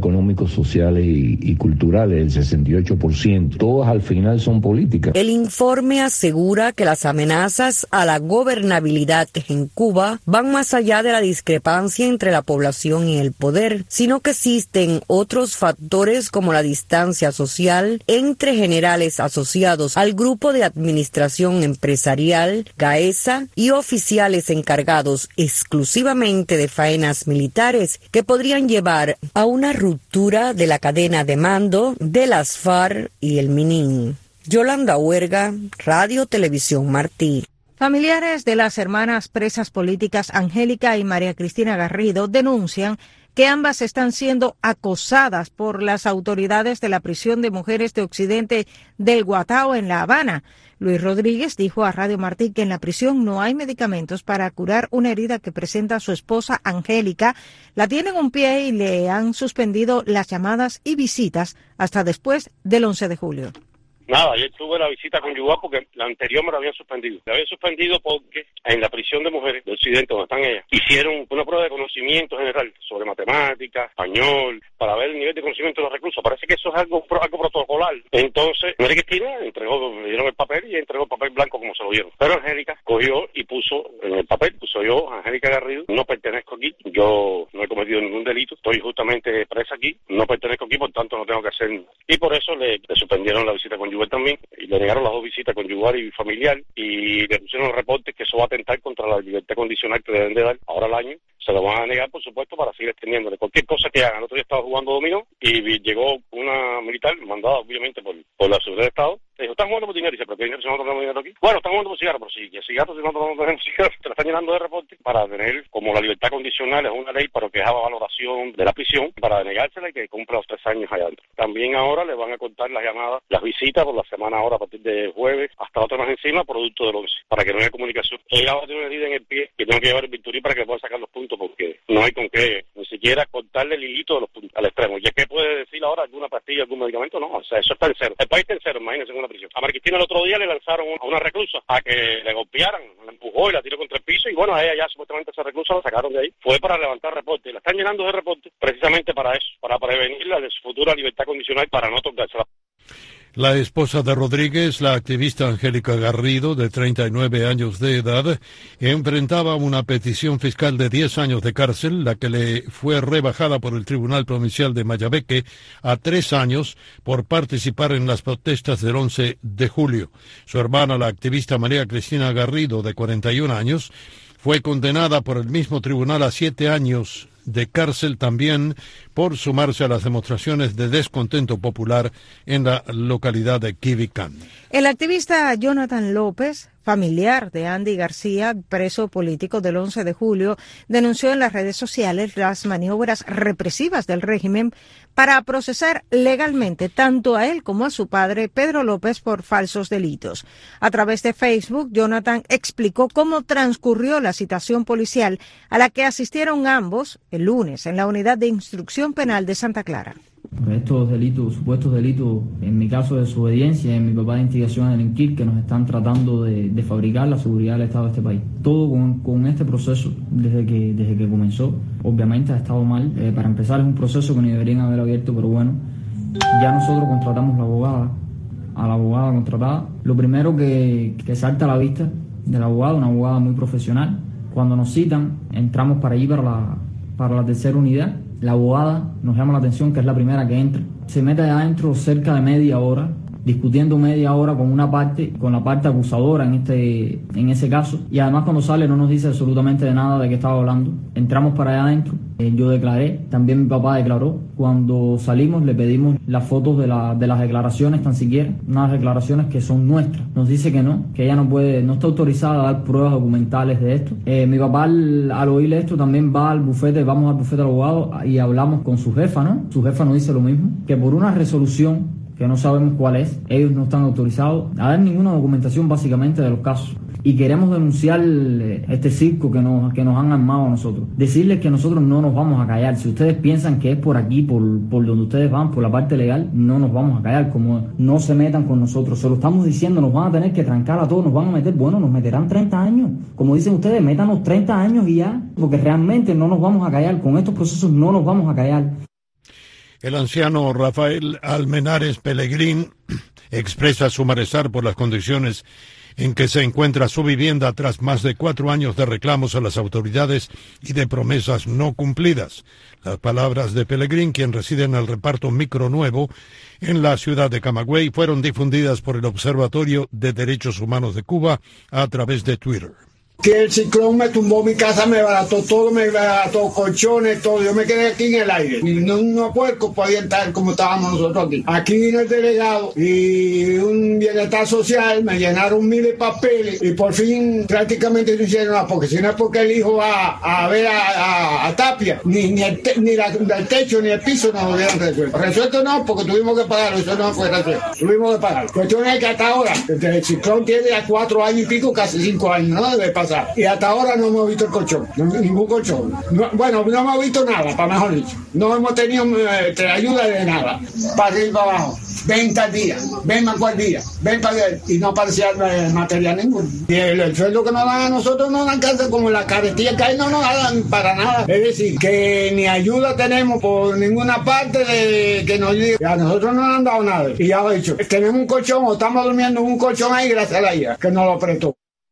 económicos, sociales y, y culturales, el sesenta y ocho por ciento. Todas al final son políticas. El informe asegura que las amenazas a la gobernabilidad en Cuba van más allá de la discrepancia entre la población y el poder, sino que existen otros factores como la distancia social entre generales asociados al grupo de administración empresarial, GAESA, y oficiales encargados exclusivamente de faenas militares que podrían llevar a una ruptura de la cadena de mando de las FARC y el Minin. Yolanda Huerga, Radio Televisión Martí. Familiares de las hermanas presas políticas Angélica y María Cristina Garrido denuncian que ambas están siendo acosadas por las autoridades de la prisión de mujeres de Occidente del Guatao en La Habana. Luis Rodríguez dijo a Radio Martí que en la prisión no hay medicamentos para curar una herida que presenta su esposa Angélica. La tienen un pie y le han suspendido las llamadas y visitas hasta después del once de julio. Nada, ayer tuve la visita conyugal porque la anterior me la habían suspendido. La habían suspendido porque en la prisión de mujeres de Occidente, donde están ellas, hicieron una prueba de conocimiento general sobre matemáticas, español, para ver el nivel de conocimiento de los reclusos. Parece que eso es algo algo protocolar. Entonces, María Cristina entregó, le dieron el papel y entregó el papel blanco como se lo dieron. Pero Angélica cogió y puso en el papel, puso yo, Angélica Garrido, no pertenezco aquí, yo no he cometido ningún delito, estoy justamente presa aquí, no pertenezco aquí, por tanto no tengo que hacer nada. Y por eso le, le suspendieron la visita conyugal también, y le negaron las dos visitas conyugal y familiar, y le pusieron reportes que eso va a atentar contra la libertad condicional que le deben de dar ahora al año. Se lo van a negar, por supuesto, para seguir extendiéndole cualquier cosa que hagan. El otro día estaba jugando dominó y llegó una militar, mandada obviamente por, por la seguridad de Estado. Le dijo, ¿están jugando por dinero? Y dice, ¿pero qué dinero si nosotros tenemos dinero aquí? Bueno, están jugando por cigarros, pero sí, que cigarros si nosotros no tenemos cigarros. Te la están llenando de reportes para tener, como la libertad condicional es una ley para que haga valoración de la prisión, para denegársela y que cumpla los tres años allá adentro. También ahora le van a cortar las llamadas, las visitas por la semana ahora a partir de jueves hasta otra más encima, producto del once, para que no haya comunicación. Ella va a tener una herida en el pie que tengo que llevar el bisturí para que pueda sacar los puntos, porque no hay con qué ni siquiera cortarle el hilito de los puntos al extremo. ¿Y qué puede decir ahora? ¿Alguna pastilla, algún medicamento? No, o sea, eso está en cero. El país está en cero, imagínense, en una prisión. A María Cristina el otro día le lanzaron a una reclusa a que le golpearan, la empujó y la tiró contra el piso, y bueno, a ella ya supuestamente esa reclusa la sacaron de ahí. Fue para levantar reportes. La están llenando de reportes precisamente para eso, para prevenirla de su futura libertad condicional, para no tocarse. La esposa de Rodríguez, la activista Angélica Garrido, de treinta y nueve años de edad, enfrentaba una petición fiscal de diez años de cárcel, la que le fue rebajada por el Tribunal Provincial de Mayabeque a tres años por participar en las protestas del once de julio. Su hermana, la activista María Cristina Garrido, de cuarenta y un años, fue condenada por el mismo tribunal a siete años de cárcel también por sumarse a las demostraciones de descontento popular en la localidad de Quibicán. El activista Jonathan López, familiar de Andy García, preso político del once de julio, denunció en las redes sociales las maniobras represivas del régimen para procesar legalmente tanto a él como a su padre, Pedro López, por falsos delitos. A través de Facebook, Jonathan explicó cómo transcurrió la citación policial a la que asistieron ambos el lunes en la Unidad de Instrucción Penal de Santa Clara. Estos delitos, supuestos delitos, en mi caso de desobediencia, en mi papá de instigación a delinquir, que nos están tratando de, de fabricar la seguridad del Estado de este país. Todo con, con este proceso, desde que, desde que comenzó, obviamente ha estado mal. Eh, para empezar, es un proceso que ni deberían haber abierto, pero bueno, ya nosotros contratamos la abogada, a la abogada contratada. Lo primero que, que salta a la vista de la abogada, una abogada muy profesional. Cuando nos citan, entramos para allí, para la, para la tercera unidad. La abogada nos llama la atención que es la primera que entra. Se mete adentro cerca de media hora, discutiendo media hora con una parte, con la parte acusadora en este, en ese caso. Y además cuando sale no nos dice absolutamente de nada de qué estaba hablando. Entramos para allá adentro, eh, yo declaré, también mi papá declaró. Cuando salimos le pedimos las fotos de, la, de las declaraciones, tan siquiera, unas declaraciones que son nuestras. Nos dice que no, que ella no puede, no está autorizada a dar pruebas documentales de esto. Eh, mi papá al, al oírle esto también va al bufete, vamos al bufete del abogado y hablamos con su jefa, ¿no? Su jefa nos dice lo mismo, que por una resolución que no sabemos cuál es, ellos no están autorizados a dar ninguna documentación básicamente de los casos. Y queremos denunciar este circo que nos, que nos han armado a nosotros. Decirles que nosotros no nos vamos a callar. Si ustedes piensan que es por aquí, por, por donde ustedes van, por la parte legal, no nos vamos a callar. Como no se metan con nosotros. Se lo estamos diciendo, nos van a tener que trancar a todos, nos van a meter, bueno, nos meterán treinta años. Como dicen ustedes, métanos treinta años y ya. Porque realmente no nos vamos a callar. Con estos procesos no nos vamos a callar. El anciano Rafael Almenares Pellegrín expresa su malestar por las condiciones en que se encuentra su vivienda tras más de cuatro años de reclamos a las autoridades y de promesas no cumplidas. Las palabras de Pellegrín, quien reside en el reparto Micro Nuevo, en la ciudad de Camagüey, fueron difundidas por el Observatorio de Derechos Humanos de Cuba a través de Twitter. Que el ciclón me tumbó mi casa, me barató todo, me barató colchones, todo. Yo me quedé aquí en el aire. Y no, no puerco podía estar como estábamos nosotros aquí. Aquí vino el delegado y un bienestar social, me llenaron miles de papeles y por fin prácticamente no hicieron nada, porque si no es porque el hijo va a ver a, a, a Tapia, ni, ni, el, te, ni la, el techo ni el piso no lo hubieran resuelto. Resuelto no, porque tuvimos que pagarlo, eso no fue resuelto. Tuvimos que pagarlo. Cuestión es que hasta ahora, desde el ciclón tiene ya cuatro años y pico, casi cinco años, ¿no? Debe pasar. Y hasta ahora no hemos visto el colchón, no, ningún colchón. No, bueno, no hemos visto nada, para mejor dicho. No hemos tenido eh, ayuda de nada. Para arriba y para abajo. Ven tal día, ven más cual día, ven para allá. Y no aparecía eh, material ninguno. Y el, el sueldo que nos dan a nosotros no nos alcanza, como la carestía que hay, no nos dan para nada. Es decir, que ni ayuda tenemos por ninguna parte de que nos diga. A nosotros no nos han dado nada. Y ya lo he dicho, tenemos un colchón o estamos durmiendo en un colchón ahí gracias a la I A, que nos lo prestó.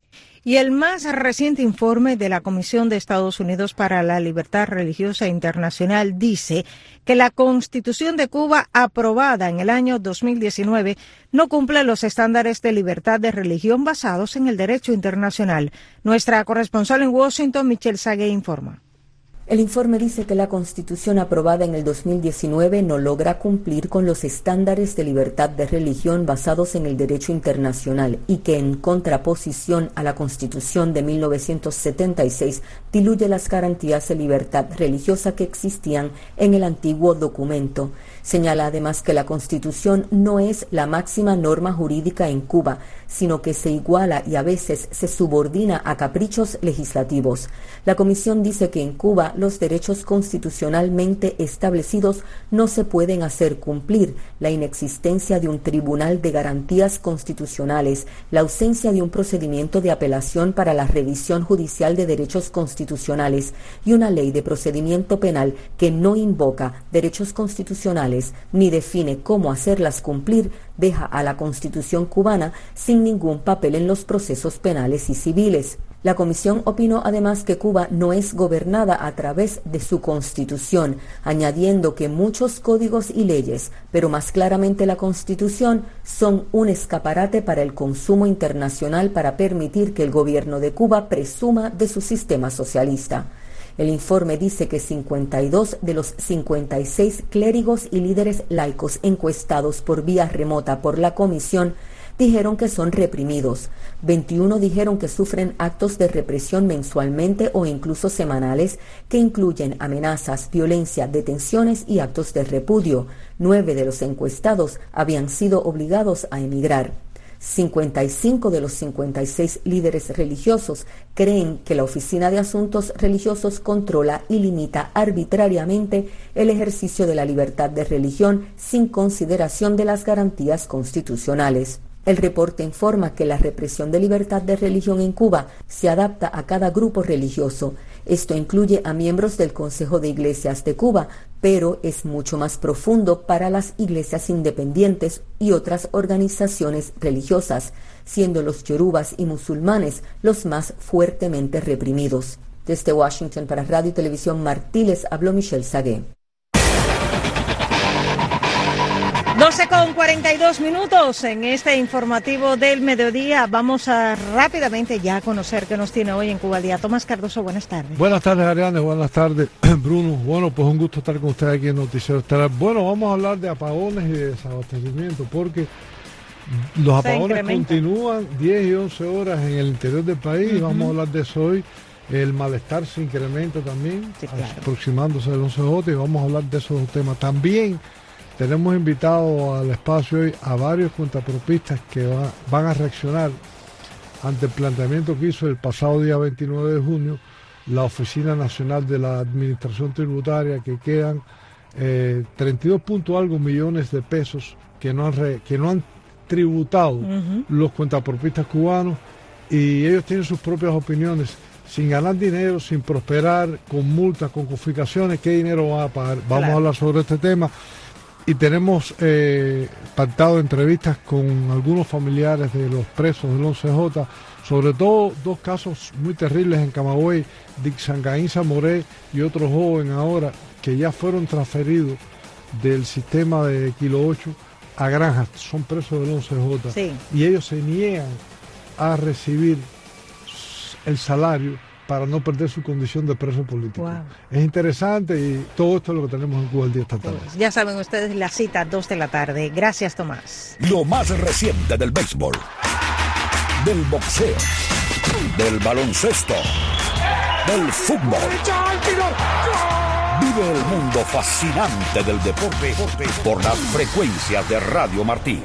Y el más reciente informe de la Comisión de Estados Unidos para la Libertad Religiosa Internacional dice que la Constitución de Cuba, aprobada en el año dos mil diecinueve, no cumple los estándares de libertad de religión basados en el derecho internacional. Nuestra corresponsal en Washington, Michelle Sagué, informa. El informe dice que la Constitución aprobada en el dos mil diecinueve no logra cumplir con los estándares de libertad de religión basados en el derecho internacional y que, en contraposición a la Constitución de mil novecientos setenta y seis, diluye las garantías de libertad religiosa que existían en el antiguo documento. Señala además que la Constitución no es la máxima norma jurídica en Cuba, sino que se iguala y a veces se subordina a caprichos legislativos. La Comisión dice que en Cuba los derechos constitucionalmente establecidos no se pueden hacer cumplir, la inexistencia de un tribunal de garantías constitucionales, la ausencia de un procedimiento de apelación para la revisión judicial de derechos constitucionales y una ley de procedimiento penal que no invoca derechos constitucionales ni define cómo hacerlas cumplir, deja a la Constitución cubana sin ningún papel en los procesos penales y civiles. La Comisión opinó además que Cuba no es gobernada a través de su Constitución, añadiendo que muchos códigos y leyes, pero más claramente la Constitución, son un escaparate para el consumo internacional para permitir que el gobierno de Cuba presuma de su sistema socialista. El informe dice que cincuenta y dos de los cincuenta y seis clérigos y líderes laicos encuestados por vía remota por la Comisión dijeron que son reprimidos. veintiuno dijeron que sufren actos de represión mensualmente o incluso semanales que incluyen amenazas, violencia, detenciones y actos de repudio. Nueve de los encuestados habían sido obligados a emigrar. cincuenta y cinco de los cincuenta y seis líderes religiosos creen que la Oficina de Asuntos Religiosos controla y limita arbitrariamente el ejercicio de la libertad de religión sin consideración de las garantías constitucionales. El reporte informa que la represión de libertad de religión en Cuba se adapta a cada grupo religioso. Esto incluye a miembros del Consejo de Iglesias de Cuba, pero es mucho más profundo para las iglesias independientes y otras organizaciones religiosas, siendo los yorubas y musulmanes los más fuertemente reprimidos. Desde Washington para Radio y Televisión Martí les habló Michelle Sagué. doce con cuarenta y dos minutos en este informativo del mediodía. Vamos a rápidamente ya a conocer qué nos tiene hoy en Cuba al Día. Tomás Cardoso, buenas tardes. Buenas tardes, Ariane. Buenas tardes, Bruno. Bueno, pues un gusto estar con usted aquí en Noticiero Estelar. Bueno, vamos a hablar de apagones y de desabastecimiento, porque los apagones continúan diez y once horas en el interior del país. Uh-huh. Vamos a hablar de eso hoy. El malestar se incrementa también, sí, claro, aproximándose al once J, y vamos a hablar de esos temas también. Tenemos invitado al espacio hoy a varios cuentapropistas que va, van a reaccionar ante el planteamiento que hizo el pasado día veintinueve de junio la Oficina Nacional de la Administración Tributaria, que quedan eh, treinta y dos punto algo millones de pesos que no han, re, que no han tributado uh-huh. los cuentapropistas cubanos, y ellos tienen sus propias opiniones sin ganar dinero, sin prosperar, con multas, con confiscaciones, ¿qué dinero van a pagar? Vamos claro. a hablar sobre este tema. Y tenemos eh, pactado entrevistas con algunos familiares de los presos del once J, sobre todo dos casos muy terribles en Camagüey, Dixangaín Zamoré y otro joven ahora que ya fueron transferidos del sistema de Kilo ocho a Granjas, son presos del once J, sí. y ellos se niegan a recibir el salario para no perder su condición de preso político. Wow. Es interesante y todo esto es lo que tenemos en Cuba el día esta tarde. Pues ya saben ustedes, la cita dos de la tarde. Gracias, Tomás. Lo más reciente del béisbol, del boxeo, del baloncesto, del fútbol. Vive el mundo fascinante del deporte por las frecuencias de Radio Martí.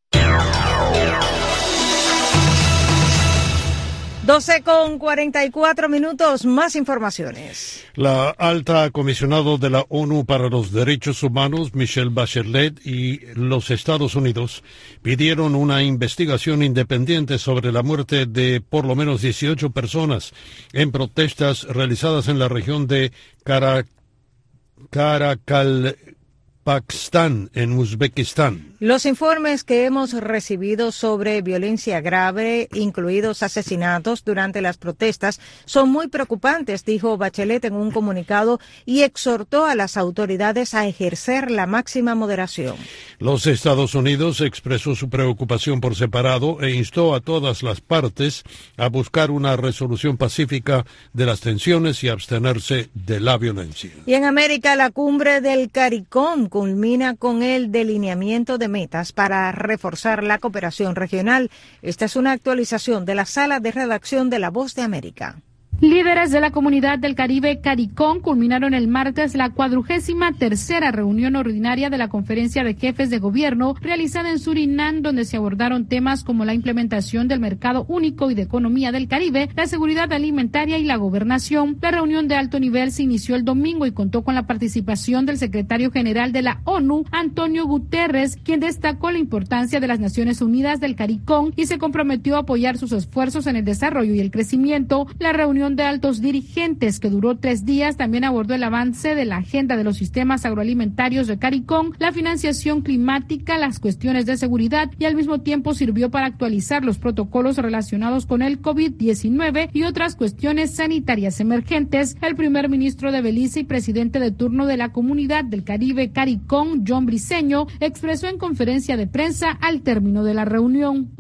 doce con cuarenta y cuatro minutos, más informaciones. La alta comisionada de la ONU para los Derechos Humanos, Michelle Bachelet, y los Estados Unidos pidieron una investigación independiente sobre la muerte de por lo menos dieciocho personas en protestas realizadas en la región de Kara- Karakalpakstan, en Uzbekistán. Los informes que hemos recibido sobre violencia grave, incluidos asesinatos durante las protestas, son muy preocupantes, dijo Bachelet en un comunicado, y exhortó a las autoridades a ejercer la máxima moderación. Los Estados Unidos expresó su preocupación por separado e instó a todas las partes a buscar una resolución pacífica de las tensiones y abstenerse de la violencia. Y en América, la cumbre del CARICOM culmina con el delineamiento de metas para reforzar la cooperación regional. Esta es una actualización de la sala de redacción de La Voz de América. Líderes de la Comunidad del Caribe CARICOM culminaron el martes la cuadragésima tercera reunión ordinaria de la Conferencia de Jefes de Gobierno realizada en Surinam, donde se abordaron temas como la implementación del mercado único y de economía del Caribe, la seguridad alimentaria y la gobernación. La reunión de alto nivel se inició el domingo y contó con la participación del secretario general de la ONU, Antonio Guterres, quien destacó la importancia de las Naciones Unidas del CARICOM y se comprometió a apoyar sus esfuerzos en el desarrollo y el crecimiento. La reunión de altos dirigentes, que duró tres días, también abordó el avance de la agenda de los sistemas agroalimentarios de CARICOM, la financiación climática, las cuestiones de seguridad, y al mismo tiempo sirvió para actualizar los protocolos relacionados con el COVID diecinueve y otras cuestiones sanitarias emergentes. El primer ministro de Belice y presidente de turno de la Comunidad del Caribe CARICOM, John Briceño, expresó en conferencia de prensa al término de la reunión.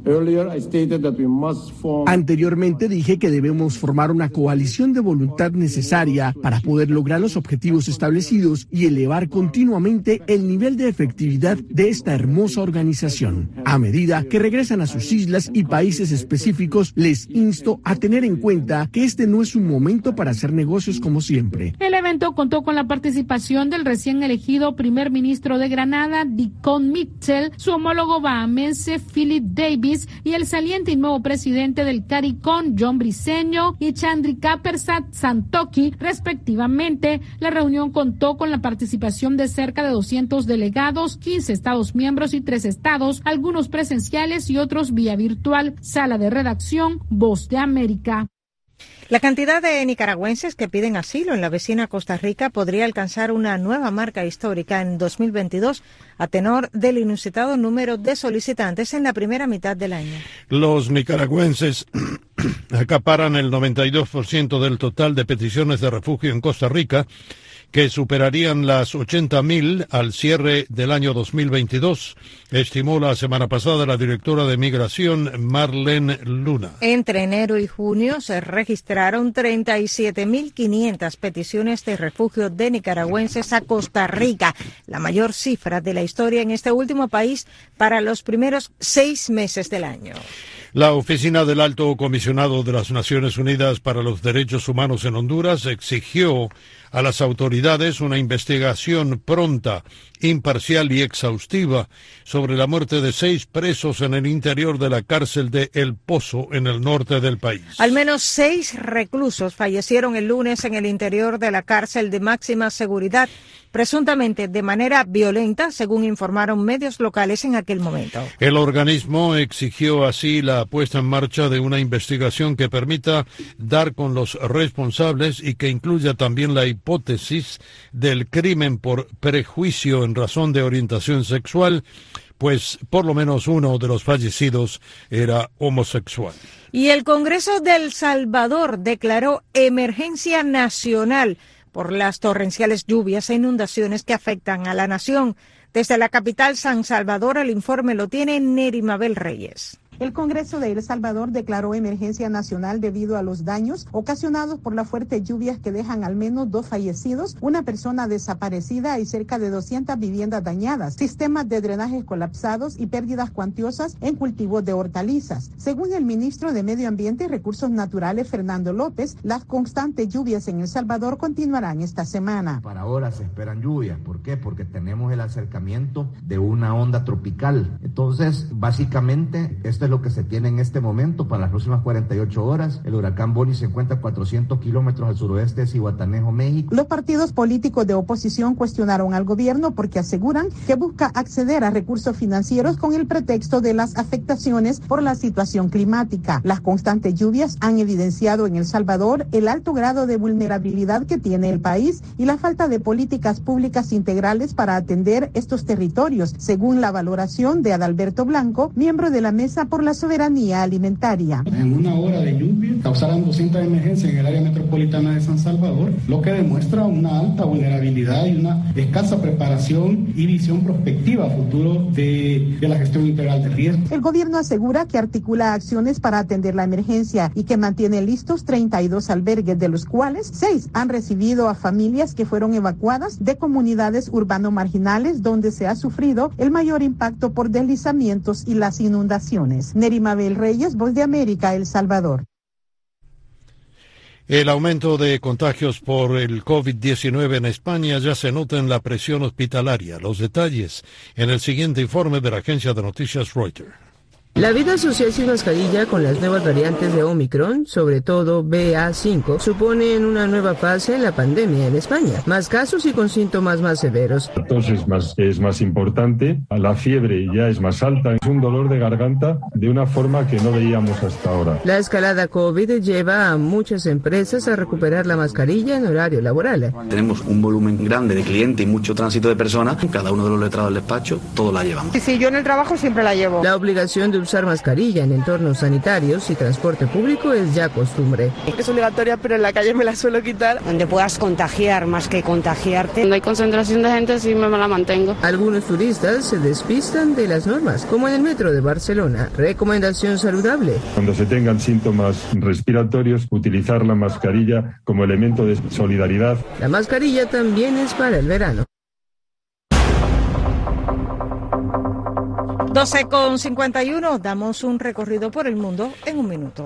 Anteriormente dije que debemos formar una coalición de voluntad necesaria para poder lograr los objetivos establecidos y elevar continuamente el nivel de efectividad de esta hermosa organización. A medida que regresan a sus islas y países específicos, les insto a tener en cuenta que este no es un momento para hacer negocios como siempre. El evento contó con la participación del recién elegido primer ministro de Granada, Dickon Mitchell, su homólogo bahamense Philip Davis y el saliente y nuevo presidente del CARICOM, John Briceño, y Chandrika Persat Santokhi, respectivamente. La reunión contó con la participación de cerca de doscientos delegados, quince estados miembros y tres estados, algunos presenciales y otros vía virtual. Sala de redacción, Voz de América. La cantidad de nicaragüenses que piden asilo en la vecina Costa Rica podría alcanzar una nueva marca histórica en dos mil veintidós, a tenor del inusitado número de solicitantes en la primera mitad del año. Los nicaragüenses acaparan el noventa y dos por ciento del total de peticiones de refugio en Costa Rica, que superarían las ochenta mil al cierre del año dos mil veintidós, estimó la semana pasada la directora de Migración, Marlene Luna. Entre enero y junio se registraron treinta y siete mil quinientas peticiones de refugio de nicaragüenses a Costa Rica, la mayor cifra de la historia en este último país para los primeros seis meses del año. La Oficina del Alto Comisionado de las Naciones Unidas para los Derechos Humanos en Honduras exigió a las autoridades una investigación pronta, imparcial y exhaustiva sobre la muerte de seis presos en el interior de la cárcel de El Pozo, en el norte del país. Al menos seis reclusos fallecieron el lunes en el interior de la cárcel de máxima seguridad, presuntamente de manera violenta, según informaron medios locales en aquel momento. El organismo exigió así la puesta en marcha de una investigación que permita dar con los responsables y que incluya también la hipótesis del crimen por prejuicio en razón de orientación sexual, pues por lo menos uno de los fallecidos era homosexual. Y el Congreso de El Salvador declaró emergencia nacional por las torrenciales lluvias e inundaciones que afectan a la nación. Desde la capital San Salvador, el informe lo tiene Neri Mabel Reyes. El Congreso de El Salvador declaró emergencia nacional debido a los daños ocasionados por las fuertes lluvias que dejan al menos dos fallecidos, una persona desaparecida y cerca de doscientas viviendas dañadas, sistemas de drenajes colapsados y pérdidas cuantiosas en cultivos de hortalizas. Según el ministro de Medio Ambiente y Recursos Naturales, Fernando López, las constantes lluvias en El Salvador continuarán esta semana. Para ahora se esperan lluvias. ¿Por qué? Porque tenemos el acercamiento de una onda tropical. Entonces, básicamente, esto es lo que se tiene en este momento para las próximas cuarenta y ocho horas. El huracán Bonnie se encuentra a cuatrocientos kilómetros al suroeste de Zihuatanejo, México. Los partidos políticos de oposición cuestionaron al gobierno porque aseguran que busca acceder a recursos financieros con el pretexto de las afectaciones por la situación climática. Las constantes lluvias han evidenciado en El Salvador el alto grado de vulnerabilidad que tiene el país y la falta de políticas públicas integrales para atender estos territorios, según la valoración de Adalberto Blanco, miembro de la Mesa por la Soberanía Alimentaria. En una hora de lluvia causaron doscientas emergencias en el área metropolitana de San Salvador, lo que demuestra una alta vulnerabilidad y una escasa preparación y visión prospectiva a futuro de, de la gestión integral de riesgo. El gobierno asegura que articula acciones para atender la emergencia y que mantiene listos treinta y dos albergues, de los cuales seis han recibido a familias que fueron evacuadas de comunidades urbano-marginales donde se ha sufrido el mayor impacto por deslizamientos y las inundaciones. Neri Mabel Reyes, Voz de América, El Salvador. El aumento de contagios por el COVID diecinueve en España ya se nota en la presión hospitalaria. Los detalles en el siguiente informe de la agencia de noticias Reuters. La vida social sin mascarilla con las nuevas variantes de Omicron, sobre todo B A cinco, suponen una nueva fase en la pandemia en España. Más casos y con síntomas más severos. La tos es más, es más importante, la fiebre ya es más alta, es un dolor de garganta de una forma que no veíamos hasta ahora. La escalada COVID lleva a muchas empresas a recuperar la mascarilla en horario laboral. Tenemos un volumen grande de clientes y mucho tránsito de personas. Cada uno de los letrados del despacho, todos la llevamos. Sí, sí, yo en el trabajo siempre la llevo. La obligación de usar mascarilla en entornos sanitarios y transporte público es ya costumbre. Es obligatoria, pero en la calle me la suelo quitar. Donde puedas contagiar más que contagiarte. Cuando hay concentración de gente sí me la mantengo. Algunos turistas se despistan de las normas, como en el metro de Barcelona. Recomendación saludable. Cuando se tengan síntomas respiratorios, utilizar la mascarilla como elemento de solidaridad. La mascarilla también es para el verano. doce con cincuenta y uno, damos un recorrido por el mundo en un minuto.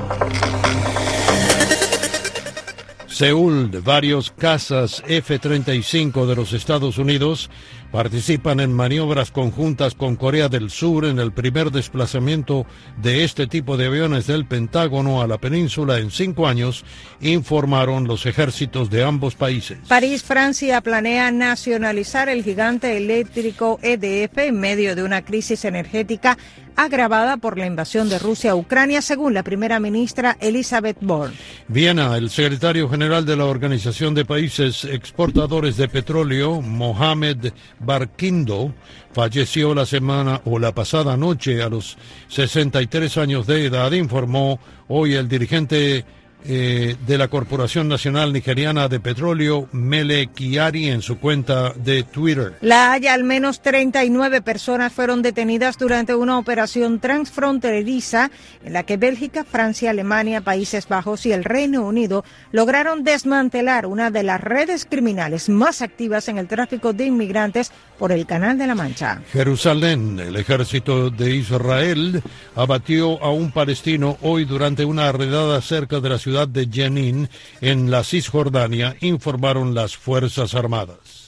Seúl, varios cazas F treinta y cinco de los Estados Unidos participan en maniobras conjuntas con Corea del Sur en el primer desplazamiento de este tipo de aviones del Pentágono a la península en cinco años, informaron los ejércitos de ambos países. París, Francia, planea nacionalizar el gigante eléctrico E D F en medio de una crisis energética agravada por la invasión de Rusia a Ucrania, según la primera ministra Elizabeth Borne. Viena, el secretario general de la Organización de Países Exportadores de Petróleo, Mohamed Barkindo, falleció la semana o la pasada noche a los sesenta y tres años de edad, informó hoy el dirigente Eh, de la Corporación Nacional Nigeriana de Petróleo, Mele Kyari, en su cuenta de Twitter. La Haya, al menos treinta y nueve personas fueron detenidas durante una operación transfronteriza en la que Bélgica, Francia, Alemania, Países Bajos y el Reino Unido lograron desmantelar una de las redes criminales más activas en el tráfico de inmigrantes por el Canal de la Mancha. Jerusalén, el ejército de Israel abatió a un palestino hoy durante una redada cerca de la ciudad ciudad de Jenin, en la Cisjordania, informaron las Fuerzas Armadas.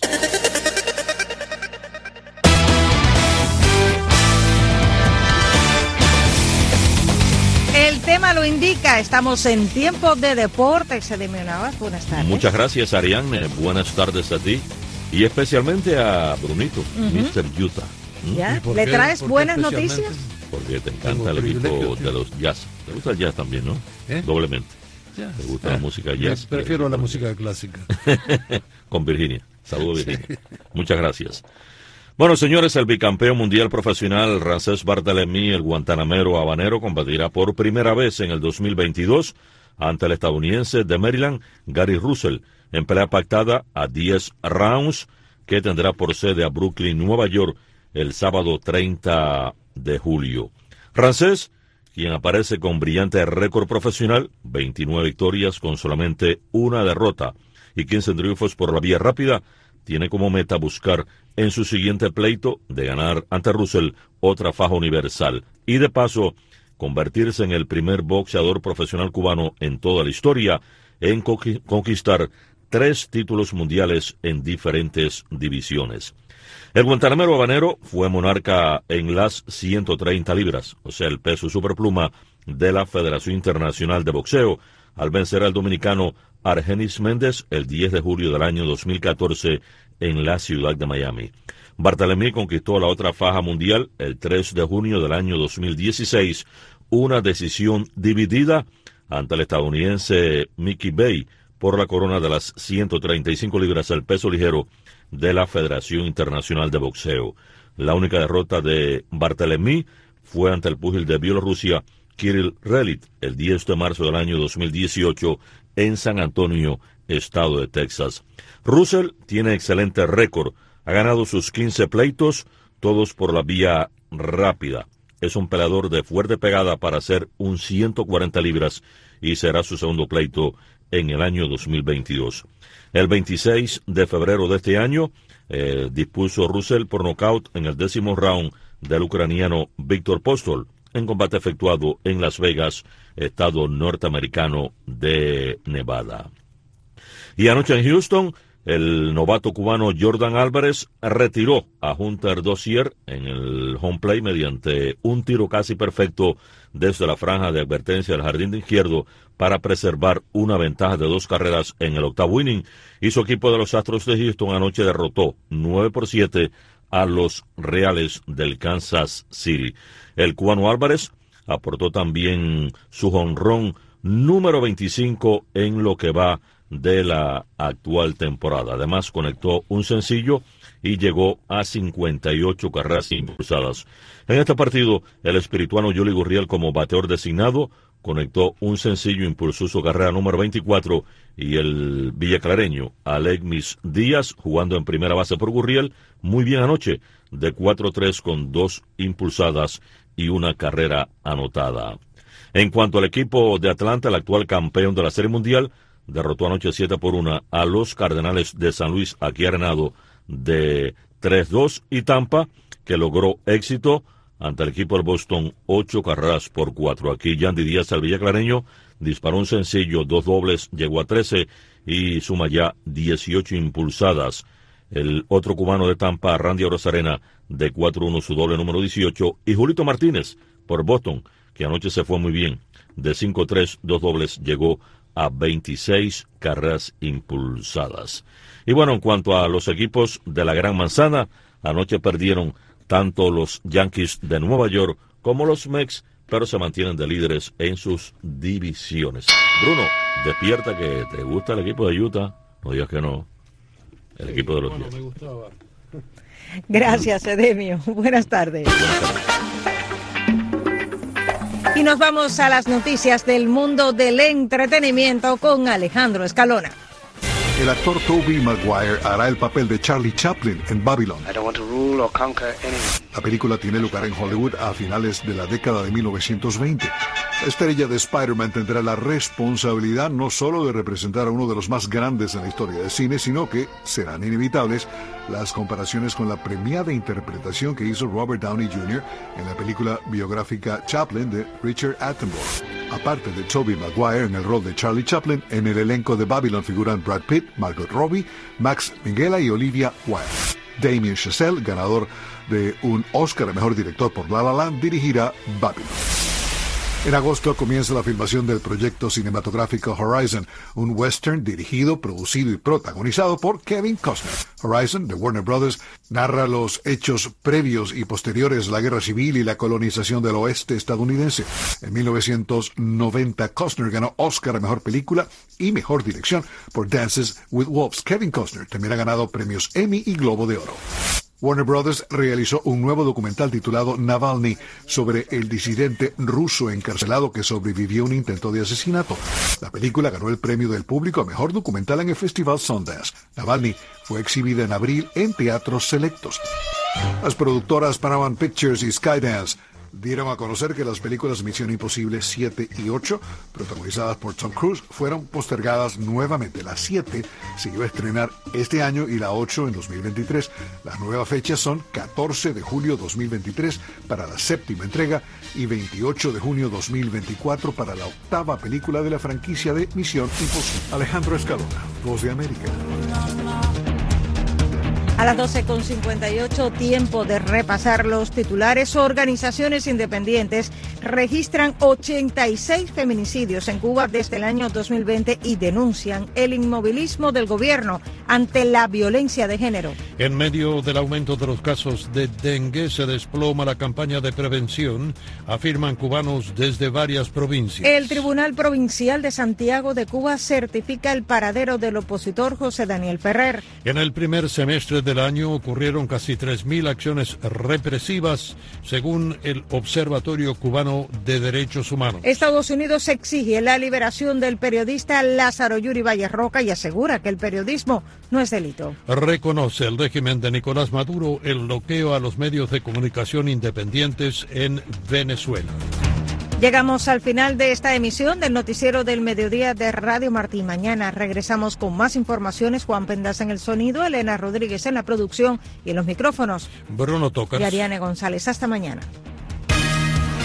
El tema lo indica, estamos en tiempo de deportes. Edemio Navas, buenas tardes. Muchas gracias, Ariane. Buenas tardes a ti y especialmente a Brunito, uh-huh. mister Utah. ¿Mm? ¿Ya? ¿Le traes buenas noticias? Porque te encanta el equipo de los Jazz. ¿Te gusta el jazz también, no? ¿Eh? Doblemente. Jazz. ¿Te gusta ah, la música jazz? Prefiero la música clásica. Con Virginia. Saludos, Virginia. Sí. Muchas gracias. Bueno, señores, el bicampeón mundial profesional Rancés Barthelemy, el guantanamero habanero, combatirá por primera vez en el dos mil veintidós ante el estadounidense de Maryland, Gary Russell, en pelea pactada a diez rounds, que tendrá por sede a Brooklyn, Nueva York, el sábado treinta de julio. Rancés, quien aparece con brillante récord profesional, veintinueve victorias con solamente una derrota y quince triunfos por la vía rápida, tiene como meta buscar en su siguiente pleito de ganar ante Russell otra faja universal y de paso convertirse en el primer boxeador profesional cubano en toda la historia en conquistar tres títulos mundiales en diferentes divisiones. El guantanamero habanero fue monarca en las ciento treinta libras, o sea, el peso superpluma de la Federación Internacional de Boxeo, al vencer al dominicano Argenis Méndez el diez de julio del año dos mil catorce en la ciudad de Miami. Barthelemy conquistó la otra faja mundial el tres de junio del año dos mil dieciséis, una decisión dividida ante el estadounidense Mickey Bay por la corona de las ciento treinta y cinco libras al peso ligero de la Federación Internacional de Boxeo. La única derrota de Barthelemy fue ante el púgil de Bielorrusia, Kirill Relit, el diez de marzo del año dos mil dieciocho en San Antonio, estado de Texas. Russell tiene excelente récord, ha ganado sus quince pleitos, todos por la vía rápida. Es un peleador de fuerte pegada para hacer un ciento cuarenta libras y será su segundo pleito en el año dos mil veintidós. El veintiséis de febrero de este año eh, dispuso Russell por nocaut en el décimo round del ucraniano Víctor Postol, en combate efectuado en Las Vegas, estado norteamericano de Nevada. Y anoche en Houston, el novato cubano Jordan Álvarez retiró a Hunter Dozier en el home play mediante un tiro casi perfecto desde la franja de advertencia del jardín de izquierdo para preservar una ventaja de dos carreras en el octavo inning, y su equipo de los Astros de Houston anoche derrotó nueve por siete a los Reales del Kansas City. El cubano Álvarez aportó también su jonrón número veinticinco en lo que va de la actual temporada. Además, conectó un sencillo y llegó a cincuenta y ocho carreras impulsadas. En este partido, el espirituano Yuli Gurriel, como bateador designado, conectó un sencillo, impulsó su carrera número veinticuatro, y el villaclareño Alegmis Díaz, jugando en primera base por Gurriel, muy bien anoche, de cuatro tres con dos impulsadas y una carrera anotada. En cuanto al equipo de Atlanta, el actual campeón de la Serie Mundial, derrotó anoche siete por uno a los Cardenales de San Luis, aquí arenado de tres dos, y Tampa, que logró éxito ante el equipo del Boston, ocho carreras por cuatro. Aquí Yandy Díaz, el villaclareño, disparó un sencillo, dos dobles, llegó a trece y suma ya dieciocho impulsadas. El otro cubano de Tampa, Randy Arozarena, de cuatro uno, su doble número dieciocho, y Julito Martínez, por Boston, que anoche se fue muy bien, de cinco tres, dos dobles, llegó a veintiséis carreras impulsadas. Y bueno, en cuanto a los equipos de la Gran Manzana, anoche perdieron tanto los Yankees de Nueva York como los Mets, pero se mantienen de líderes en sus divisiones. Bruno, despierta, que te gusta el equipo de Utah, no digas que no, el sí, equipo de los bueno, Yankees. Me gustaba. Gracias, Edemio. Buenas tardes. Buenas tardes. Y nos vamos a las noticias del mundo del entretenimiento con Alejandro Escalona. El actor Tobey Maguire hará el papel de Charlie Chaplin en Babylon. I don't want to rule or conquer anyone. La película tiene lugar en Hollywood a finales de la década de mil novecientos veinte. La estrella de Spider-Man tendrá la responsabilidad no solo de representar a uno de los más grandes en la historia del cine, sino que serán inevitables las comparaciones con la premiada interpretación que hizo Robert Downey junior en la película biográfica Chaplin de Richard Attenborough. Aparte de Tobey Maguire en el rol de Charlie Chaplin, en el elenco de Babylon figuran Brad Pitt, Margot Robbie, Max Minghella y Olivia Wilde. Damien Chazelle, ganador de un Oscar a Mejor Director por La La Land, dirigirá Babylon. En agosto comienza la filmación del proyecto cinematográfico Horizon, un western dirigido, producido y protagonizado por Kevin Costner. Horizon, de Warner Brothers, narra los hechos previos y posteriores a la Guerra Civil y la colonización del oeste estadounidense. En mil novecientos noventa, Costner ganó Oscar a Mejor Película y Mejor Dirección por Dances with Wolves. Kevin Costner también ha ganado premios Emmy y Globo de Oro. Warner Brothers realizó un nuevo documental titulado Navalny sobre el disidente ruso encarcelado que sobrevivió a un intento de asesinato. La película ganó el premio del público a mejor documental en el Festival Sundance. Navalny fue exhibida en abril en teatros selectos. Las productoras Paramount Pictures y Skydance dieron a conocer que las películas Misión Imposible siete y ocho, protagonizadas por Tom Cruise, fueron postergadas nuevamente. La siete se iba a estrenar este año y la ocho en dos mil veintitrés. Las nuevas fechas son catorce de julio dos mil veintitrés para la séptima entrega y veintiocho de junio dos mil veinticuatro para la octava película de la franquicia de Misión Imposible. Alejandro Escalona, Voz de América. A las doce con cincuenta y ocho, tiempo de repasar los titulares. Organizaciones independientes registran ochenta y seis feminicidios en Cuba desde el año dos mil veinte y denuncian el inmovilismo del gobierno ante la violencia de género. En medio del aumento de los casos de dengue se desploma la campaña de prevención, afirman cubanos desde varias provincias. El Tribunal Provincial de Santiago de Cuba certifica el paradero del opositor José Daniel Ferrer. En el primer semestre del año ocurrieron casi tres mil acciones represivas, según el Observatorio Cubano de Derechos Humanos. Estados Unidos exige la liberación del periodista Lázaro Yuri Valles Roca y asegura que el periodismo no es delito. Reconoce el régimen de Nicolás Maduro el bloqueo a los medios de comunicación independientes en Venezuela. Llegamos al final de esta emisión del Noticiero del Mediodía de Radio Martí. Mañana regresamos con más informaciones. Juan Pendas en el sonido, Elena Rodríguez en la producción y en los micrófonos. Bruno Tocas Y Ariane González. Hasta mañana.